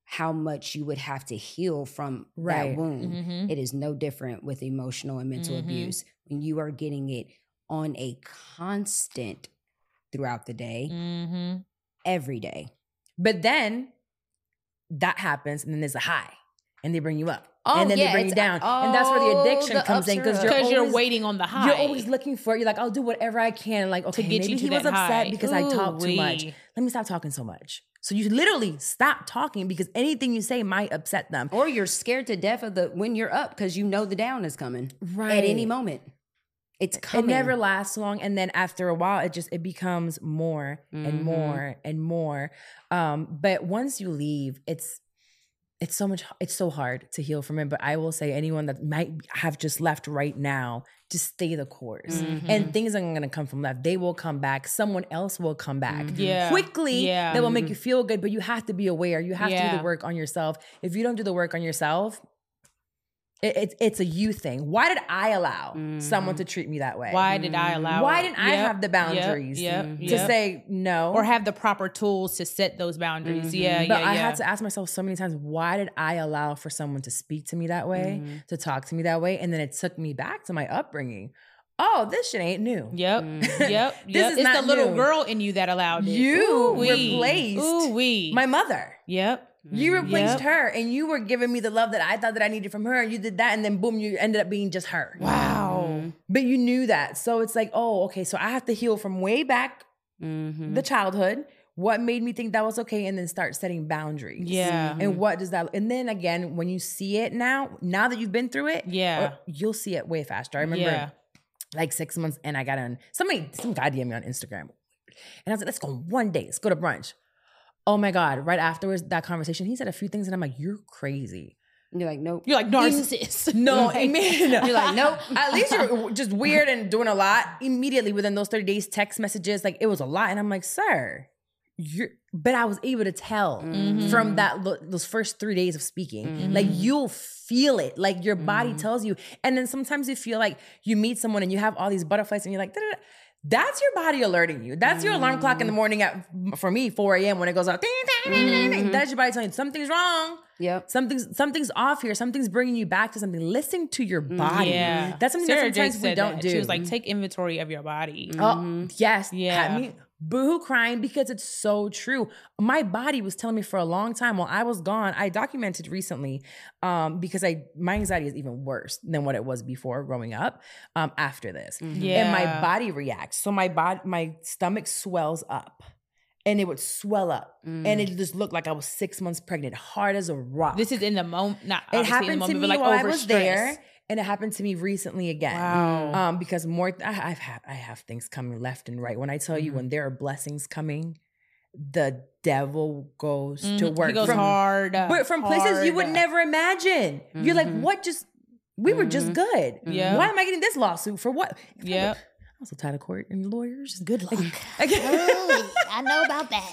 how much you would have to heal from Right. that wound. Mhm. It is no different with emotional and mental Mhm. abuse. When you are getting it on a constant throughout the day, Mhm. every day. But then that happens, and then there's a high, and they bring you up, Oh, and then yeah, they bring you it's- down, oh, and that's where the addiction the comes in ups because are you're up. Because you're always- waiting on the high. You're always looking for it. You're like, I'll do whatever I can. Like, okay, to get maybe you to he was that upset high. because I talked too much. Ooh-wee. Let me stop talking so much. So you literally stop talking because anything you say might upset them. Or you're scared to death of the when you're up because you know the down is coming Right. at any moment. It's coming. It never lasts long, and then after a while, it just it becomes more Mhm. and more and more. Um, but once you leave, it's it's so much. It's so hard to heal from it. But I will say, anyone that might have just left right now, just stay the course, Mhm. and things aren't going to come from left. They will come back. Someone else will come back. Mhm. Yeah. Quickly, Yeah. that will make you feel good, but you have to be aware. You have to do Yeah. the work on yourself. If you don't do the work on yourself, it, it's it's a you thing. Why did I allow Mhm. someone to treat me that way? Why did I allow Why it? didn't I Yep, have the boundaries Yep, Mhm. yep, to yep. say no? or have the proper tools to set those boundaries? Mhm. Yeah, but yeah, I yeah. had to ask myself so many times, why did I allow for someone to speak to me that way, Mhm. to talk to me that way? And then it took me back to my upbringing. Oh, this shit ain't new. Yep, Mhm. yep, This yep. is It's not the little new. girl in you that allowed it. You Ooh-wee. replaced Ooh wee. My mother. Yep. You replaced Yep. her, and you were giving me the love that I thought that I needed from her, and you did that, and then boom, you ended up being just her. Wow. But you knew that. So it's like, oh, okay, so I have to heal from way back Mhm. the childhood, what made me think that was okay, and then start setting boundaries. Yeah. And what does that, and then again, when you see it now, now that you've been through it, Yeah. or- you'll see it way faster. I remember Yeah. like six months and I got on, somebody, some guy D M'd me on Instagram. And I was like, let's go one day, let's go to brunch. Oh my God, right afterwards, that conversation, he said a few things and I'm like, you're crazy. You're like, nope. You're like narcissist. No, I mean, You're like, nope. At least you're just weird and doing a lot. Immediately within those thirty days, text messages, like it was a lot. And I'm like, sir, you're, but I was able to tell Mhm. from that lo- those first three days of speaking, Mhm. like you'll feel it, like your body Mhm. tells you. And then sometimes you feel like you meet someone and you have all these butterflies and you're like, da-da-da. That's your body alerting you. That's your alarm clock in the morning at, for me, four a.m. when it goes off. Ding, ding, ding, ding, ding. Mhm. That's your body telling you something's wrong. Yep. Something's something's off here. Something's bringing you back to something. Listen to your body. Yeah. That's something Sarah that sometimes Jakes we said don't that. do. She was like, take inventory of your body. Oh, Mhm. yes. Yeah. Had me boohoo crying because it's so true. My body was telling me for a long time while I was gone. I documented recently um, because I my anxiety is even worse than what it was before growing up um, after this. Yeah. And my body reacts. So my body, my stomach swells up. And it would swell up. Mm. And it just looked like I was six months pregnant, hard as a rock. This is in the moment. Not It obviously in happened the to moment, me but like while I over was stress. there, and it happened to me recently again. Wow. Um, because more, I, I've had, I have things coming left and right. When I tell you, Mhm. when there are blessings coming, the devil goes to Mhm. work He goes from, hard. but from places you would hard. never imagine. You're like, Mhm. what? Just we were just Mhm. good. Yeah. Why am I getting this lawsuit for what? Yep. I'm so tired of court and lawyers. Good luck. Like- I know about that.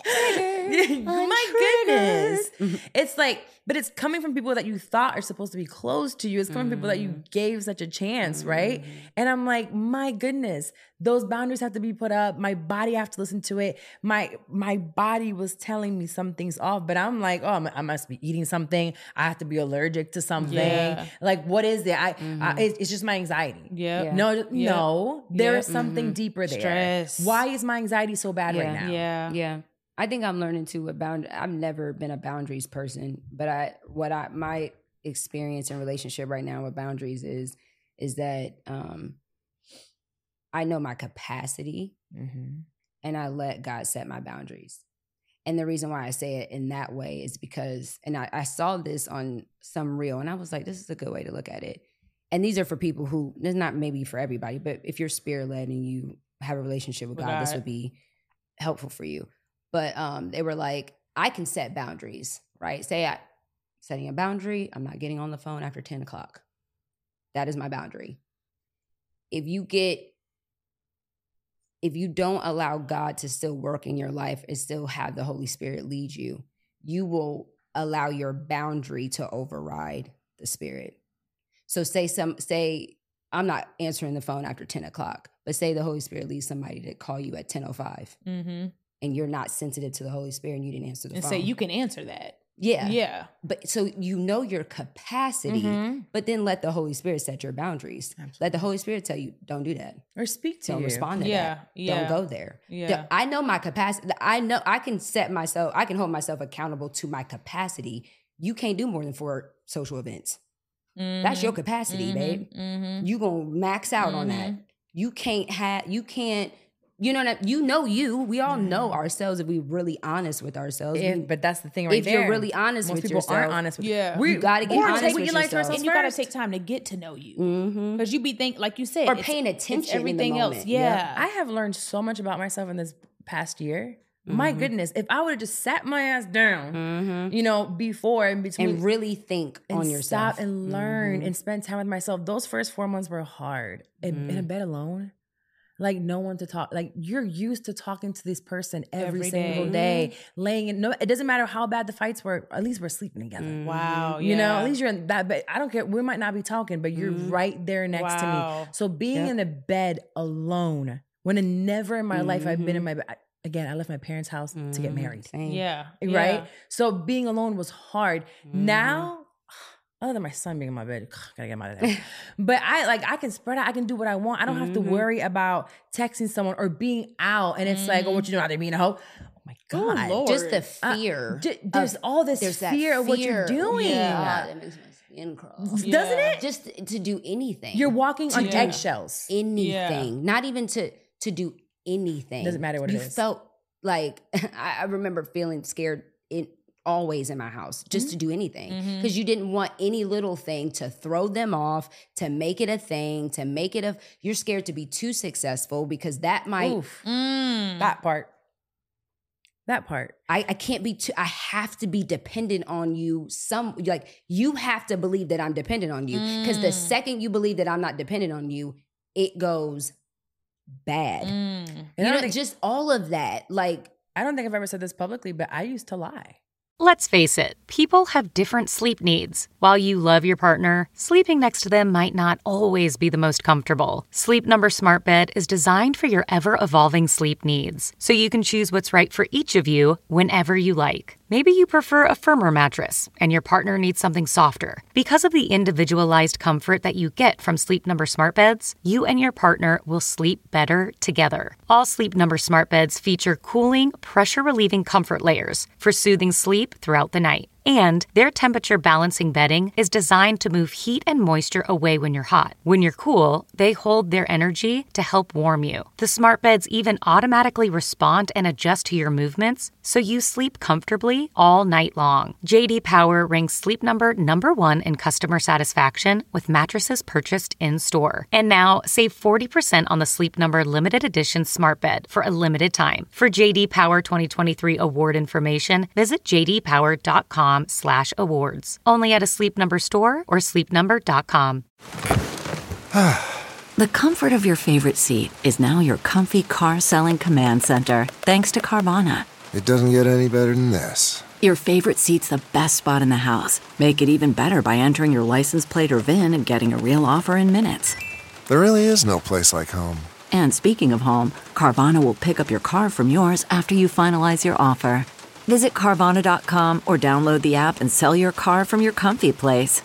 My goodness. It's like, but it's coming from people that you thought are supposed to be close to you. It's coming from people that you gave such a chance, right? And I'm like, my goodness, those boundaries have to be put up. My body have to listen to it. My my body was telling me something's off, but I'm like, oh, I'm- I must be eating something. I have to be allergic to something. Yeah. Like, what is it? I, I it's, it's just my anxiety. Yep. Yeah. No, Yep. no, there Yep. is something deeper there. Stress. Why is my anxiety so bad Yeah. right now? Yeah. Yeah. I think I'm learning to what bound I've never been a boundaries person, but I what I my experience and relationship right now with boundaries is is that um I know my capacity Mm-hmm. and I let God set my boundaries. And the reason why I say it in that way is because, and I, I saw this on some reel and I was like, this is a good way to look at it. And these are for people who, this is not maybe for everybody, but if you're spirit led and you have a relationship with With God, this God. would be helpful for you. But um, they were like, I can set boundaries, right? Say I setting a boundary, I'm not getting on the phone after ten o'clock. That is my boundary. If you get, if you don't allow God to still work in your life and still have the Holy Spirit lead you, you will allow your boundary to override the Spirit. So say some, say I'm not answering the phone after ten o'clock, but say the Holy Spirit leads somebody to call you at ten oh five Mm-hmm. and you're not sensitive to the Holy Spirit and you didn't answer the And phone. say you can answer that. Yeah. Yeah. But so you know your capacity, Mhm. but then let the Holy Spirit set your boundaries. Absolutely. Let the Holy Spirit tell you, don't do that. Or speak to Don't you. respond to Yeah, that. yeah. Don't go there. Yeah. The- I know my capacity. I know I can set myself, I can hold myself accountable to my capacity. You can't do more than four social events. That's your capacity, babe. Mm-hmm. You gonna max out on that. You can't have, you can't, you know that you know you. We all know ourselves if we're really honest with ourselves. If, We- but that's the thing right if there. you're really honest Most with people yourself, aren't honest with Yeah. we, You gotta get or honest take what with you like to yourself. ourselves And you got to first. take time to get to know you. Mhm. Because you be think like you said, Or it's- paying it's attention in the everything else. moment. Yeah. I have learned so much about myself in this past year. My goodness, if I would have just sat my ass down, Mhm. you know, before in between And really think and on yourself. stop and learn Mhm. and spend time with myself. Those first four months were hard. In, in a bed alone, like no one to talk. Like you're used to talking to this person every, Every single day. day, laying in. No, it doesn't matter how bad the fights were. At least we're sleeping together. Mm. Wow. You know, yeah. at least you're in that bed. I don't care. We might not be talking, but you're right there next to Wow. me. So being Yep. in a bed alone, when in never in my life I've been in Mhm. my bed. Again, I left my parents' house to get Mhm. married. Same. Yeah. Right? Yeah. So being alone was hard. Mhm. Now, other than my son being in my bed, gotta get him out of there. But I like I can spread out, I can do what I want. I don't have to Mhm. worry about texting someone or being out and it's like, oh, what you doing out there being a hoe? Oh my Oh, God. Lord. Just the Uh, fear. d- there's of- all this there's that fear of what you're fear. doing. Yeah. God, that makes my skin crawl. Doesn't Yeah. it? Just to do anything. You're walking on Yeah. eggshells. anything. Not even to to do anything. Doesn't matter what it you is. felt like I, I remember feeling scared in always in my house just to do anything because Mhm. you didn't want any little thing to throw them off, to make it a thing, to make it a. You're scared to be too successful because that might. Oof. Mm. That part. That part. I, I can't be too. I have to be dependent on you. Some like you have to believe that I'm dependent on you because the Mm. second you believe that I'm not dependent on you, it goes bad. Mm. And You I know, don't think- just all of that. Like, I don't think I've ever said this publicly, but I used to lie. Let's face it, people have different sleep needs. While you love your partner, sleeping next to them might not always be the most comfortable. Sleep Number Smart Bed is designed for your ever-evolving sleep needs, so you can choose what's right for each of you whenever you like. Maybe you prefer a firmer mattress and your partner needs something softer. Because of the individualized comfort that you get from Sleep Number Smart Beds, you and your partner will sleep better together. All Sleep Number Smart Beds feature cooling, pressure-relieving comfort layers for soothing sleep throughout the night. And their temperature balancing bedding is designed to move heat and moisture away when you're hot. When you're cool, they hold their energy to help warm you. The smart beds even automatically respond and adjust to your movements, so you sleep comfortably all night long. J D Power ranks Sleep Number number one in customer satisfaction with mattresses purchased in-store. And now, save forty percent on the Sleep Number limited edition smart bed for a limited time. For J D Power twenty twenty-three award information, visit j d power dot com slash awards. Only at a Sleep Number store or sleep number dot com. The comfort of your favorite seat is now your comfy car selling command center, thanks to Carvana. It doesn't get any better than this. Your favorite seat's the best spot in the house. Make it even better by entering your license plate or V I N and getting a real offer in minutes. There really is no place like home. And speaking of home, Carvana will pick up your car from yours after you finalize your offer. Visit Carvana dot com or download the app and sell your car from your comfy place.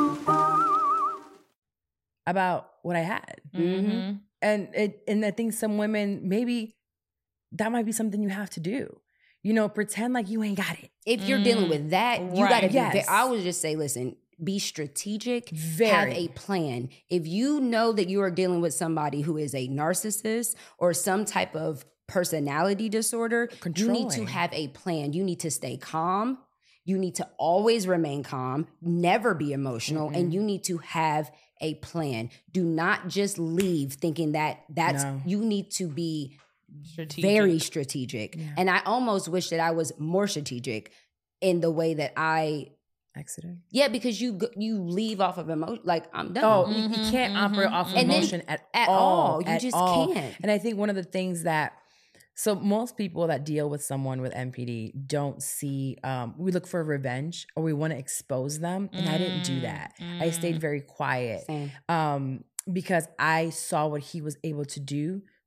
About what I had. Mm-hmm. And it and I think some women, maybe that might be something you have to do. You know, pretend like you ain't got it. if you're dealing with that, you Right. got to be. Yes. ve- I would just say, listen, be strategic. Have Very. a plan. If you know that you are dealing with somebody who is a narcissist or some type of personality disorder, you need to Controlling. have a plan. You need to stay calm. You need to always remain calm, never be emotional, and you need to have a plan. Do not just leave thinking that that's No. you need to be Strategic. very strategic. Yeah. And I almost wish that I was more strategic in the way that I Accident. yeah, because you g- you leave off of emotion like I'm done. Oh, Mhm, you you can't operate mhm, off of And then emotion at, at all. all. You at just all. can't. And I think one of the things that, so most people that deal with someone with N P D don't see, um, we look for revenge or we want to expose them. And I didn't do that. I stayed very quiet Same. um, because I saw what he was able to do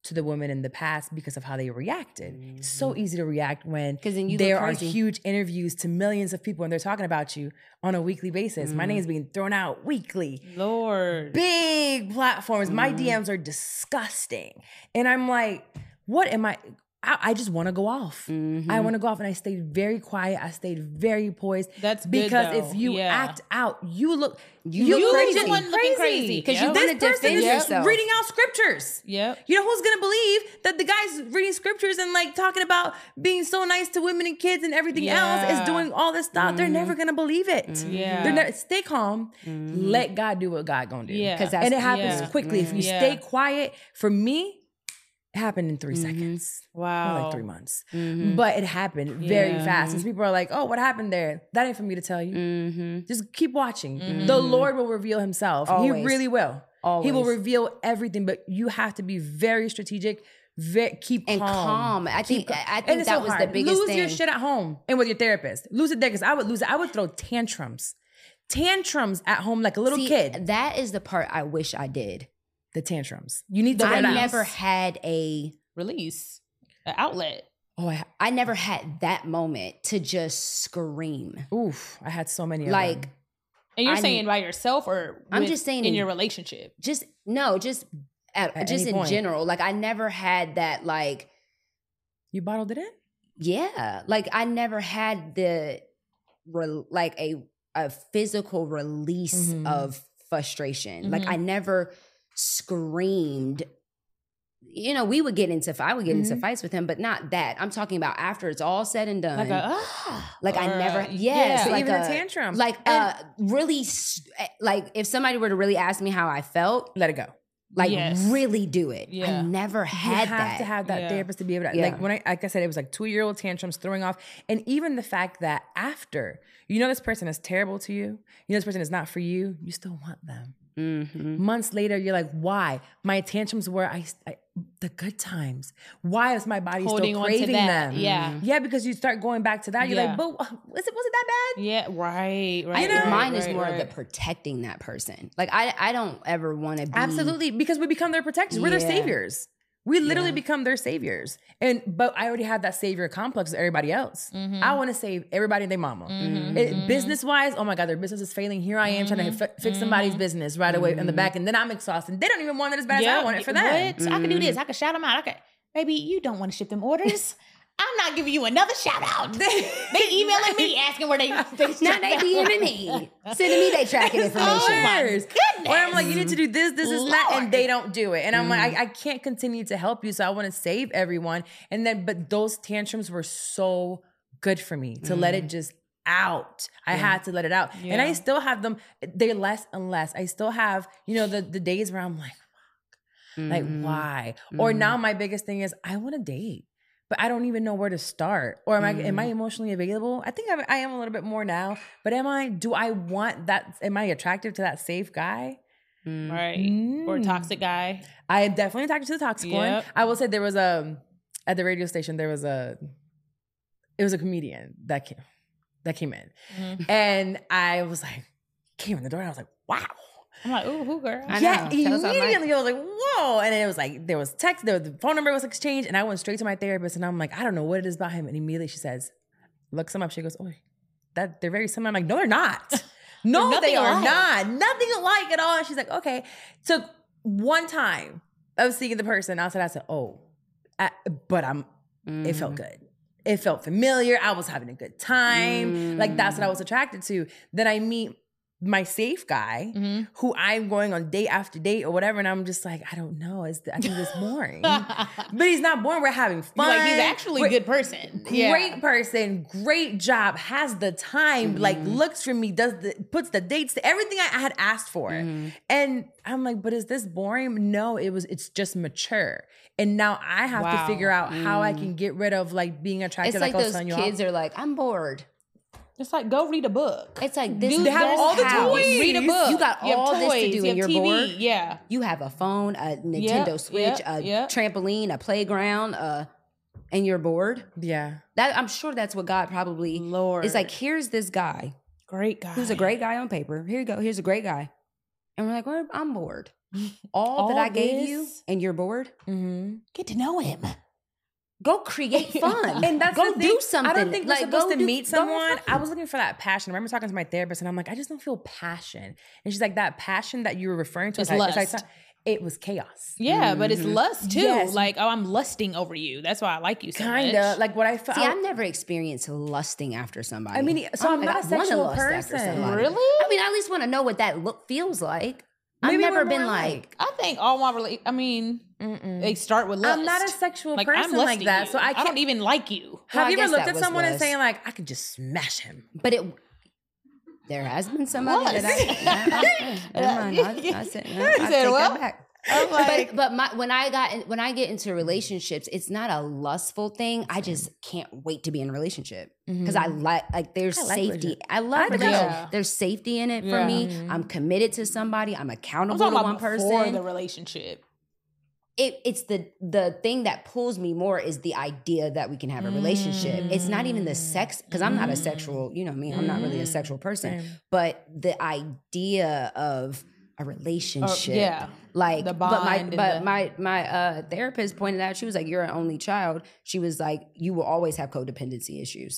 to the women in the past because of how they reacted. Mm-hmm. It's so easy to react when 'Cause then you there look are crazy. huge interviews to millions of people and they're talking about you on a weekly basis. Mm-hmm. My name is being thrown out weekly. Lord. Big platforms. My Mm-hmm. D Ms are disgusting. And I'm like, what am I? I, I just want to go off. Mm-hmm. I want to go off. And I stayed very quiet. I stayed very poised. That's good, because though. if you Yeah. act out, you look, You you look look crazy. just One looking crazy. 'Cause you Yep. wanna this person defend is yourself. reading out scriptures. Yep. You know who's gonna believe that the guy's reading scriptures and like talking about being so nice to women and kids and everything else Yeah. is doing all this stuff? They're never gonna believe it. Yeah. They're never, stay calm. Let God do what God gonna do. Yeah. 'Cause that's- and it happens yeah. quickly. If you Yeah. stay quiet, for me, it happened in three seconds. Wow. More like three months. But it happened very Yeah. fast. Since people are like, oh, what happened there? That ain't for me to tell you. Mm-hmm. Just keep watching. The Lord will reveal himself. He Always. really will. He will Always. reveal everything, but you have to be very strategic. Very, keep And calm. calm. I think Keep I And think it's that so was hard. the biggest lose thing. your shit at home and with your therapist. Lose it there because I would lose it. I would throw tantrums. Tantrums at home like a little See, kid. that is the part I wish I did. The tantrums. You need to I relax. never had a Release. An outlet. Oh, I, I never had that moment to just scream. oof. I had so many of Like them. And you're I saying mean- by yourself or I'm with- just saying in in- your relationship? just no, just at, At just any in point. general. Like I never had that like You bottled it in? yeah, like I never had the re- like a a physical release Mhm. of frustration. Like Mhm. I never screamed. You know, we would get into I would get into Mhm. fights with him, but not that. I'm talking about after it's all said and done. Like a ah. Like I or never, a- yes, So like even a a tantrum. like And- uh, really, s- like if somebody were to really ask me how I felt, Let it go. like Yes. really do it. Yeah. I never You had have that. to have that Yeah. therapist to be able to, Yeah. like when I, like I said, it was like two year old tantrums throwing off. And even the fact that after, you know, this person is terrible to you, you know, this person is not for you, you still want them. Mhm. Months later, you're like, why? My tantrums were I, I the good times. Why is my body Holding still on to craving that. them? Yeah. Yeah, because you start going back to that. You're Yeah. like, but was it, was it that bad? Yeah, right, right. I, know? right, mine is right, more right. of the protecting that person. Like I, I don't ever want to be Absolutely, because we become their protectors. We're their Yeah. saviors. We literally Yeah. become their saviors. And but I already have that savior complex with everybody else. Mm-hmm. I want to save everybody and their mama. Business wise, oh my God, their business is failing. Here I am trying to fi- fix somebody's business right away in the back, and then I'm exhausted. They don't even want it as bad as I want it for them. What? I can do this. I can shout them out. I can, baby, you don't want to ship them orders. I'm not giving you another shout out. They emailing me asking where they. they Now they DMing me, sending me their tracking information. Oh my Years. goodness. Or I'm like, you need to do this, this, this, and that, and Lord. they don't do it. And I'm like, I, I can't continue to help you, so I want to save everyone. And then, but those tantrums were so good for me to let it just out. I had to let it out, and I Yeah. still have them. They're less and less. I still have, you know, the the days where I'm like, like why? Or now my biggest thing is I want to date. But I don't even know where to start. Or am I am I emotionally available? I think I, I am a little bit more now. But am I? Do I want that? Am I attractive to that safe guy? Right. Mm. Or toxic guy. I am definitely attracted to the toxic one. Yep. I will say there was a at the radio station there was a it was a comedian that came that came in, Mhm. and I was like came in the door and I was like wow. I'm like, ooh, who girl? I Yeah, know. Tell us something, immediately I was like, whoa. And then it was like, there was text, there was, the phone number was exchanged, and I went straight to my therapist, and I'm like, I don't know what it is about him. And immediately she says, looks him up. She goes, oh, that they're very similar. I'm like, no, they're not. No, They're they nothing are alike. not. Nothing alike at all. And she's like, okay. Took one time of seeing the person outside. I said, oh, I, but I'm, it felt good. It felt familiar. I was having a good time. Like, that's what I was attracted to. Then I meet my safe guy, Mm-hmm. who I'm going on date after date or whatever, and I'm just like, I don't know. It's, I think it's boring. But he's not boring. We're having fun. Like he's actually a We're- good person. Great Yeah. person, great job, has the time, like looks for me, does the puts the dates to everything I, I had asked for. And I'm like, but is this boring? No, it was, it's just mature. And now I have Wow. to figure out how I can get rid of like being attracted. It's like I was those telling you kids all. are like, I'm bored. It's like go read a book. It's like this. Do They have this all the house. toys. Read a book. You got have all this to toys, do you and have you're T V. bored. Yeah. You have a phone, a Nintendo Yep, Switch, yep, a yep. trampoline, a playground, uh, and you're bored. Yeah. That I'm sure that's what God probably. Lord. It's like here's this guy Great guy. who's a great guy on paper. Here you go. Here's a great guy, and we're like, well, I'm bored. all, All that I gave you this? and you're bored, Mm-hmm. Get to know him. go create fun. And that's go the do thing. something. I don't think we're Like, supposed go to do- meet go have someone. fun. I was looking for that passion. I remember talking to my therapist, and I'm like, I just don't feel passion. And she's like, that passion that you were referring to, It's like, like, lust. it was chaos. Yeah, but it's lust too. Yes. Like, oh, I'm lusting over you. That's why I like you so Kind much. of like what I felt. See, I've never experienced lusting after somebody. I mean, so I'm like, not a I wanna sexual lust after person. somebody. Really? I mean, I at least want to know what that look feels like. Maybe I've never we're been more like, alike. I think all my rela- I mean, Mm-mm. they start with lust. I'm not a sexual like, person I'm like lusting that, you. so I I can't don't even like you. Well, Have I you ever guess looked that at was someone and lust. saying like, I could just smash him? but it. There has been somebody that I. I, I, never mind. I, I said, no, I said, take well, that back. I'm like, but but my, when I got in, when I get into relationships, it's not a lustful thing. I just can't wait to be in a relationship because I like like there's I like safety. relationship. I love I do. relationship. Yeah. There's safety in it for Yeah. me. I'm committed to somebody. I'm I'm accountable talking to about one before person. the relationship. it, it's the the thing that pulls me more is the idea that we can have a relationship. It's not even the sex because I'm not a sexual, you know me, I'm not really a sexual person, Same. but the idea of a relationship. yeah. Like The but my bond and but the- my my uh therapist pointed out, she was like, you're an only child. She was like, you will always have codependency issues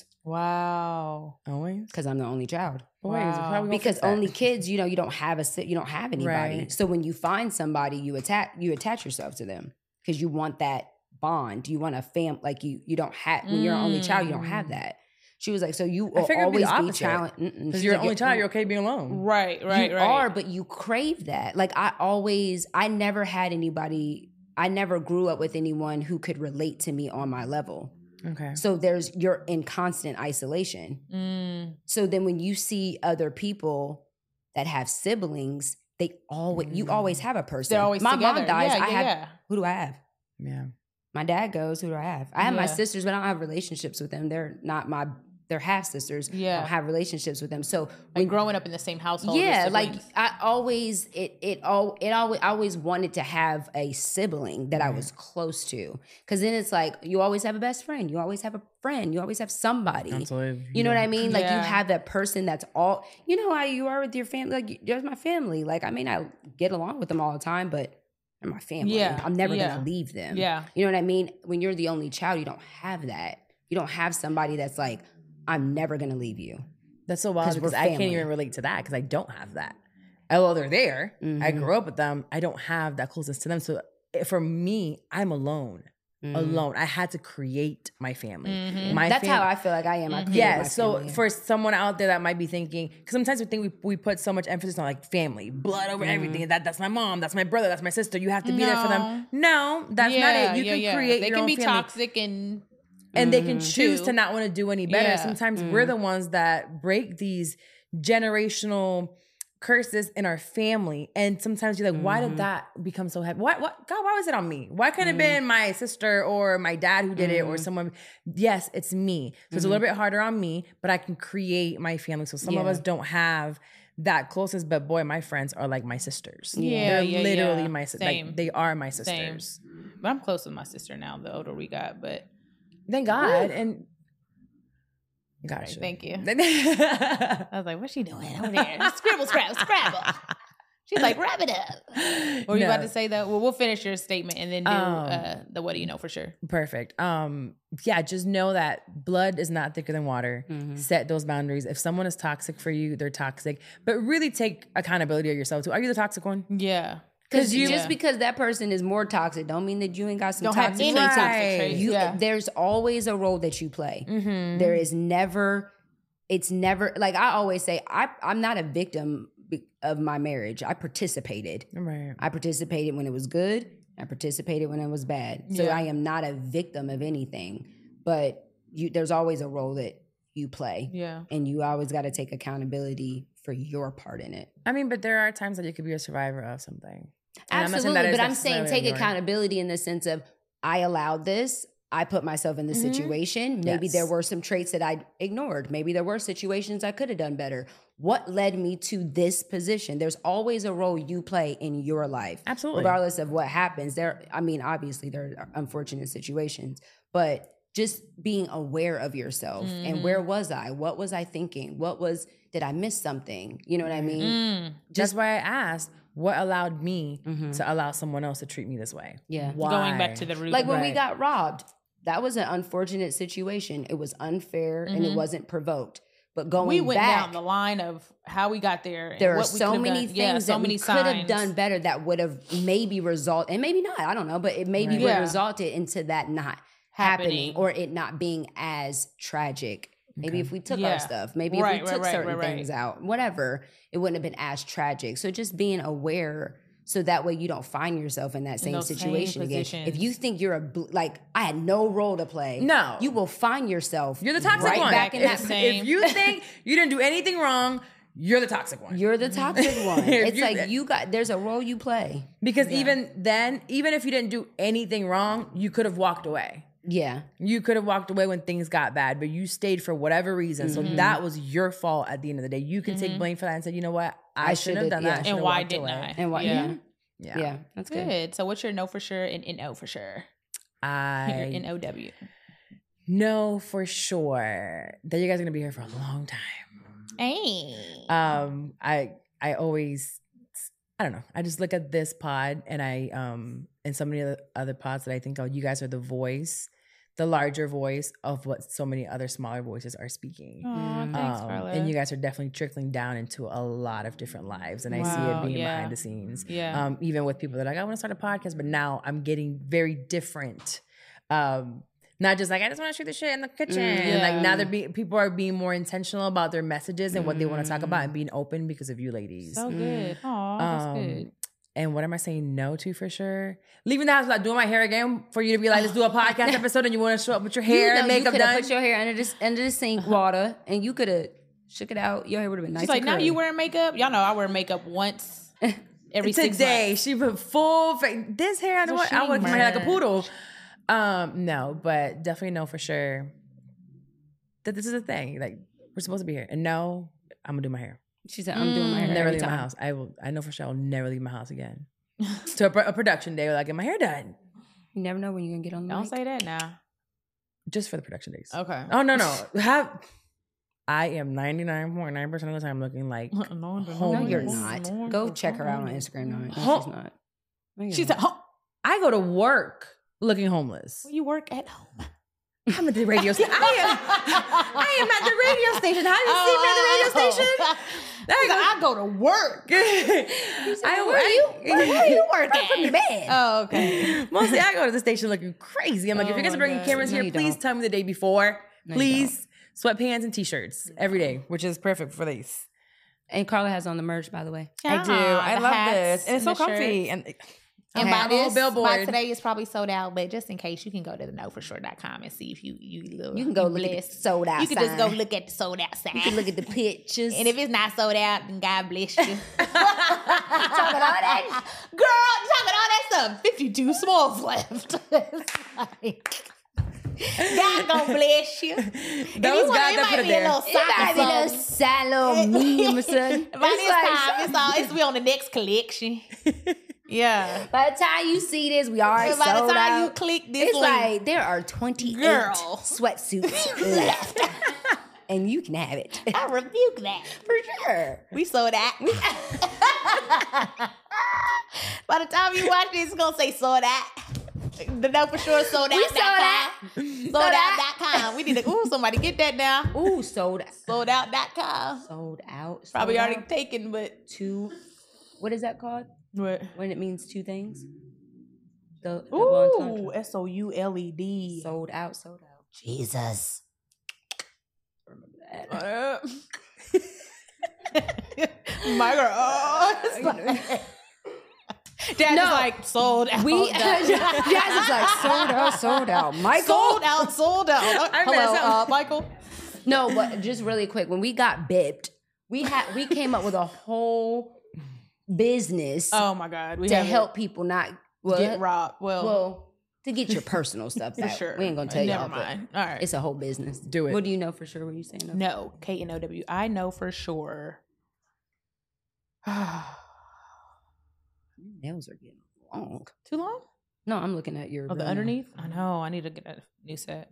Wow. Always. because I'm the only child. Always. Wow. How we gonna Because fix that? only kids, you know, you don't have a si- you don't have anybody. Right. So when you find somebody, you attach you attach yourself to them because you want that bond. You want a fam like you you don't have when you're an only child, you don't have that. She was like, so you will I figured it'd always be the be opposite. challenged Because you're an only child, you're okay being alone. Right, right, you right. are, but you crave that. Like I always, I never had anybody. I never grew up with anyone who could relate to me on my level. Okay. So there's you're in constant isolation. Mm. So then when you see other people that have siblings, they always you always have a person. They're always my together. mom dies. Yeah, I yeah, have yeah. who do I have? Yeah. My dad goes. Who do I have? I have my Yeah. sisters, but I don't have relationships with them. They're not my. They're half sisters. Yeah. I don't have relationships with them. So Like when growing up in the same household. yeah, with like siblings. I always it it all it always I always wanted to have a sibling that I was close to, because then it's like you always have a best friend, you always have a friend, you always have somebody. Absolutely. You know what I mean? Like Yeah. you have that person that's all you know how you are with your family. Like there's my family. Like I may not get along with them all the time, but they're my family. Yeah, I'm never yeah. gonna leave them. Yeah. You know what I mean? When you're the only child, you don't have that. You don't have somebody that's like, I'm never gonna leave you. That's so wild 'Cause we're because I can't family. even relate to that because I don't have that. Although they're there, I Mhm. grew up with them. I don't have that closeness to them. So eh, for me, I'm alone. Mhm. Alone. I had to create my family. Mhm. My That's fam- how I feel like I am. I create Yeah, my so family. for someone out there that might be thinking, because sometimes we think we, we put so much emphasis on like family, blood over everything. That that's my mom, that's my brother, that's my sister. You have to be there for them. No, that's yeah, not it. You yeah, can yeah. create They your can own be family. toxic and And they can choose Too. to not want to do any better. Yeah. Sometimes we're the ones that break these generational curses in our family. And sometimes you're like, why did that become so heavy? Why, what, God, why was it on me? Why couldn't it have been my sister or my dad who did it or someone? Yes, it's me. So it's a little bit harder on me, but I can create my family. So some of Yeah. us don't have that closest, but boy, my friends are like my sisters. Yeah, They're yeah, literally yeah. my sisters. Same. Like, they are my same. sisters. But I'm close with my sister now, the older we got. But Thank God. And gosh. thank you. I I was like, what's she doing over there? Scribble, scrabble, scrabble. She's like, wrap it up. What were you about to say though? Well, we'll finish your statement and then do Um, uh, the what do you know for sure. Perfect. Um, yeah, just know that blood is not thicker than water. Set those boundaries. If someone is toxic for you, they're toxic. But really take accountability of yourself too. Are you the toxic one? Yeah. Because you- just Yeah. because that person is more toxic, don't mean that you ain't got some Don't have toxic any traits. toxic Right. traits. You, yeah. There's always a role that you play. Mm-hmm. There is never, it's never like I always say. I I'm not a victim be- of my marriage. I participated. Right. I participated when it was good. I participated when it was bad. So Yeah. I am not a victim of anything. But you, there's always a role that you play, Yeah. and you always got to take accountability for your part in it. I mean, but there are times that you could be a survivor of something. And I'm not saying Absolutely, that is but I'm saying necessarily take ignoring. accountability in the sense of I allowed this. I put myself in this Mhm. situation. Maybe Yes. there were some traits that I ignored. Maybe there were situations I could have done better. What led me to this position? There's always a role you play in your life. Absolutely. Regardless of what happens. There, I mean, obviously there are unfortunate situations, but just being aware of yourself and where was I? What was I thinking? What was, did I miss something? You know what I mean? Mm. That's why I asked, What allowed me Mhm. to allow someone else to treat me this way? Yeah. Why? Going back to the root. Like when we Right. got robbed, that was an unfortunate situation. It was unfair and it Mhm. wasn't provoked. But going we went back, down the line of how we got there. And there are what we so could've many done. things yeah, so that many we could have signs. done better that would have maybe resulted, and maybe not, I don't know, but it maybe Right. would Yeah. have resulted into that not happening, Happening. or it not being as tragic. Maybe if we took Yeah. our stuff, maybe Right, if we right, took right, certain right, right. things out, whatever, it wouldn't have been as tragic. So just being aware, so that way you don't find yourself in that same those same situation again. positions. If you think you're a bl- like I had no role to play, No. you will find yourself. You're the toxic right one. back in if, that. same- if you think you didn't do anything wrong, you're the toxic one. You're the toxic one. If It's you- like you got. There's a role you play. Because even then, even if you didn't do anything wrong, you could have walked away. Yeah. You could have walked away when things got bad, but you stayed for whatever reason. So that was your fault at the end of the day. You can take blame for that and say, you know what? I, I shouldn't have should've- done yeah. that. I And should've why walked didn't away. I? And what? Yeah. Yeah. Yeah. Yeah. That's good. Good. So what's your no for sure and N O for sure? Your I N O W. know for sure that you guys are going to be here for a long time. Hey. Um, I I always I don't know. I just look at this pod and I um and so many other, other pods that I think, oh, you guys are the voice, the larger voice of what so many other smaller voices are speaking. Aw, thanks, Um, Carla. and you guys are definitely trickling down into a lot of different lives, and I see Wow, it being yeah. behind the scenes. Yeah. Um, even with people that are like, I want to start a podcast, but now I'm getting very different. Um, not just like I just want to shoot the shit in the kitchen. And like now they're being people are being more intentional about their messages and what they want to talk about and being open because of you ladies. So good. Oh, that's Um, good. And what am I saying no to for sure? Leaving the house without doing my hair again for you to be like, let's do a podcast episode and you want to show up with your hair you and know, makeup you could have done. put your hair under this under the sink water, and you could have shook it out. Your hair would have been nice. She's like, and now curly. you wearing makeup? Y'all know I wear makeup once every six Today, months. she put full face. This hair, I don't want. So I she want my hair like a mad. poodle. Um, no, but definitely know for sure that this is a thing. Like we're supposed to be here, and no, I'm gonna do my hair. She said, "I'm doing my hair Never every leave my time." house. I will. I know for sure I'll never leave my house again. to a, pro- a production day, like get my hair done, You never know when you're gonna get on the Don't mic. say that now. just for the production days. Okay. Oh no, no. Have I am ninety-nine point nine percent of the time looking like No, No, homeless. you're not. Go check her out on Instagram. No, no, Ho- she's not. No, you're She not. said, oh, I go to work looking homeless. you work at home. I'm at the radio station. I am. I am at the radio station. How do you see me at the radio station? I go to work. I Where you? Where, where you work Right from at? your bed. Oh, okay. Mostly, I go to the station looking crazy. I'm like, Oh if you guys are my bringing God. cameras No, here, you please don't. tell me the day before. No, you Please, sweatpants and t-shirts every day, which is perfect for these. And Carla has on the merch, by the way. I do. Ah, I the love hats this, and it's so and the comfy. shirts. And And Okay, by I'm a whole this, billboard. by today, it's probably sold out. But just in case, you can go to the know for sure dot com and see if you you little, You can go look at the blessed. sold out You can just go sign. look at the sold out sign. You can look at the pictures. And if it's not sold out, then God bless you. talking all that, Girl, talking all that stuff. fifty-two smalls left. It's like, God gonna bless you. If you Those wanna- God it that might put it be there. a little it might be sock a or something. sad little medium or something. By It's this like time, it's all it's we on the next collection. Yeah. By the time you see this, we already By the sold time out. you click this It's link, like there are twenty-eight Girl. sweatsuits left, and you can have it I rebuke that. for sure. We sold out. By the time you watch this, it's gonna say sold out. The know for sure sold out. We sold out. Sold out dot com. We need to, ooh, somebody get that now. Ooh, sold out. Sold out dot com. Sold out. Sold Probably already out. taken, but. two. What is that called? What? When it means two things. The double Ooh, entendre. S O U L E D. Sold out. Sold out. Jesus. Remember that. Uh, My girl. Oh, it's like, Dad No. is like sold out. We Jazz is like sold out, sold out. Michael. sold out, sold out. Uh, I Hello, messed uh, up. Michael. No, but just really quick, when we got bipped, we had we came up with a whole business Oh my God, we to have help people not well, get robbed. Well, well to get your personal stuff back. sure. We ain't gonna tell you. Never mind. All right. It's a whole business. Do it. What do you know for sure? What are you saying? No, K N O W. I know for sure. Nails are getting long. Too long? No, I'm looking at your. Oh, the real nail. underneath? I know. I need to get a new set.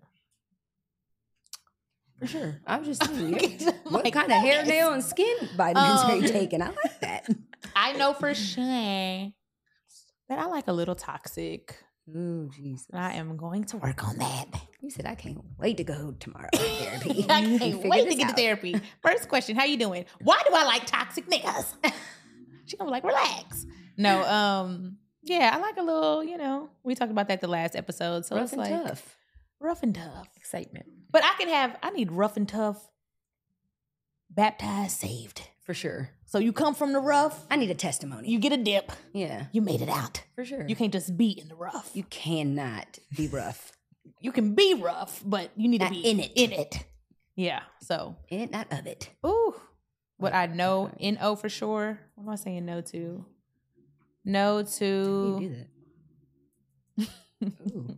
For sure. I was just saying, you- what Like, kind of hair, yes. nail, and skin vitamins are you Um, taking? I like that. I I know for sure that I like a little toxic. Ooh, Jesus. I am going to work on that. You said I can't wait to go tomorrow to therapy. I can't Figure wait to this get to out. therapy. First question, how you doing? Why do I like toxic niggas? She gonna be like, relax. No, um, yeah, I like a little, you know, we talked about that the last episode. So Rough it's and like tough. rough and tough. Excitement. But I can have, I need rough and tough, baptized, saved. For sure. So you come from the rough, I need a testimony. you get a dip, yeah, you made it out. for sure. You can't just be in the rough. You cannot be rough. You can be rough, but you need Not to be in it. In it. Yeah. So, In it, not of it. ooh, what I know, N O for sure. What am I saying no to? No You to. do that. Ooh.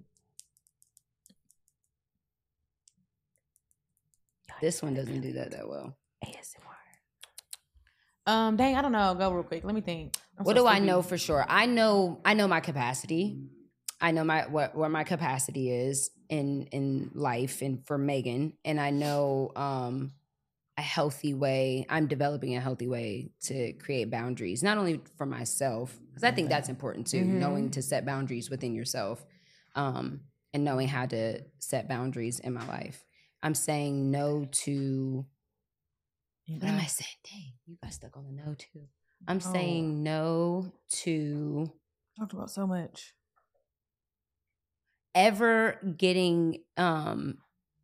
This one doesn't do that that well. A S M R. Um, dang, I don't know. Go real quick. Let me think. I'm What so do I sleepy. know for sure? I know I know my capacity. I know my what where my capacity is in in life and for Megan. And I know um a healthy way. I'm developing a healthy way to create boundaries, not only for myself, because I think that's important too, Mhm. knowing to set boundaries within yourself, um, and knowing how to set boundaries in my life. I'm saying no to You what am know? I saying? Dang, you got stuck on the no to. I'm saying no to Talked about so much. ever getting um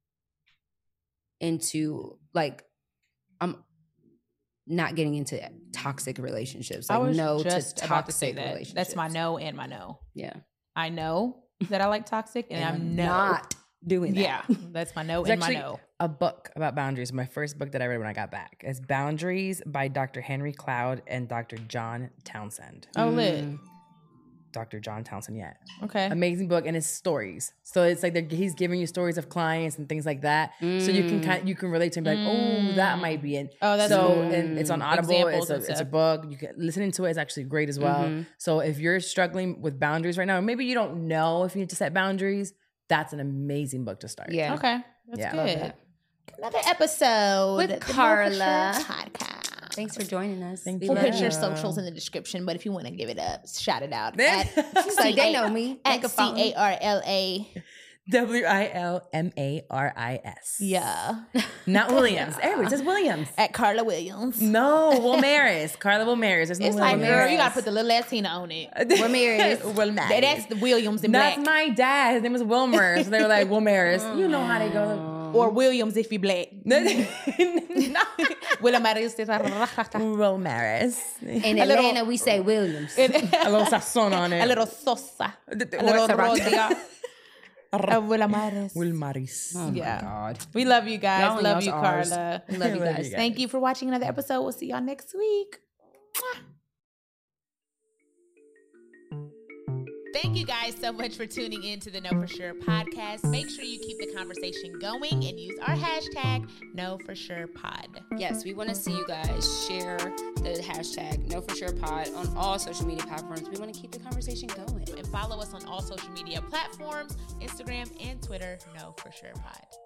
into like I'm not getting into toxic relationships. Like I was no just to about to say toxic that. relationships. That's my no and my no. Yeah. I know that I like toxic, and, I'm no. not doing that. Yeah, that's my no There's and my actually no. a book about boundaries. My first book that I read when I got back is Boundaries by Doctor Henry Cloud and Doctor John Townsend. Oh, lit. Mm. Doctor John Townsend, yeah. Okay. Amazing book, and it's stories. So it's like they're- he's giving you stories of clients and things like that. So you can kind you can relate to him, like, oh, that might be it. Oh, that's so cool. and it's on Audible. Examples It's a and it's a stuff. book. You can listening to it is actually great as well. Mhm. So if you're struggling with boundaries right now, or maybe you don't know if you need to set boundaries, that's an amazing book to start. Yeah. Okay. That's Yeah. Love good. that. Another episode With the Know for Sure Carla. podcast. Thanks for joining us. Thank We We'll love put you. your socials in the description, but if you want to give it up, shout it out. There- At She's like, they know me. They At can C follow me. A R L A. W I L M A R I S. Yeah. Not Williams. Everybody says Williams. At Carla Williams. No, Wilmaris. Carla Wilmaris. There's no It's like, Wilmaris. girl, you got to put the little Latina on it. Wilmaris. Wilmaris. That- That's the Williams in That's black. my dad. His name was Wilmer. So they were like, Wilmaris. You know how they go. Or Williams if you black. Williams. Wilmaris. In A little- Atlanta, we say Williams. A little sazon on it. A little sosa. A What's little that? rodia. A Wilmaris. Wilmaris. Oh my Yeah. God. We love you guys. Y'all and love y'all's you, ours. Carla. We love you Love you guys. guys. Thank you for watching another episode. We'll see y'all next week. Mwah. Thank you guys so much for tuning in to the Know For Sure podcast. Make sure you keep the conversation going and use our hashtag Know For Sure Pod. Yes, we want to see you guys share the hashtag Know For Sure Pod on all social media platforms. We want to keep the conversation going. And follow us on all social media platforms, Instagram and Twitter, Know For Sure Pod.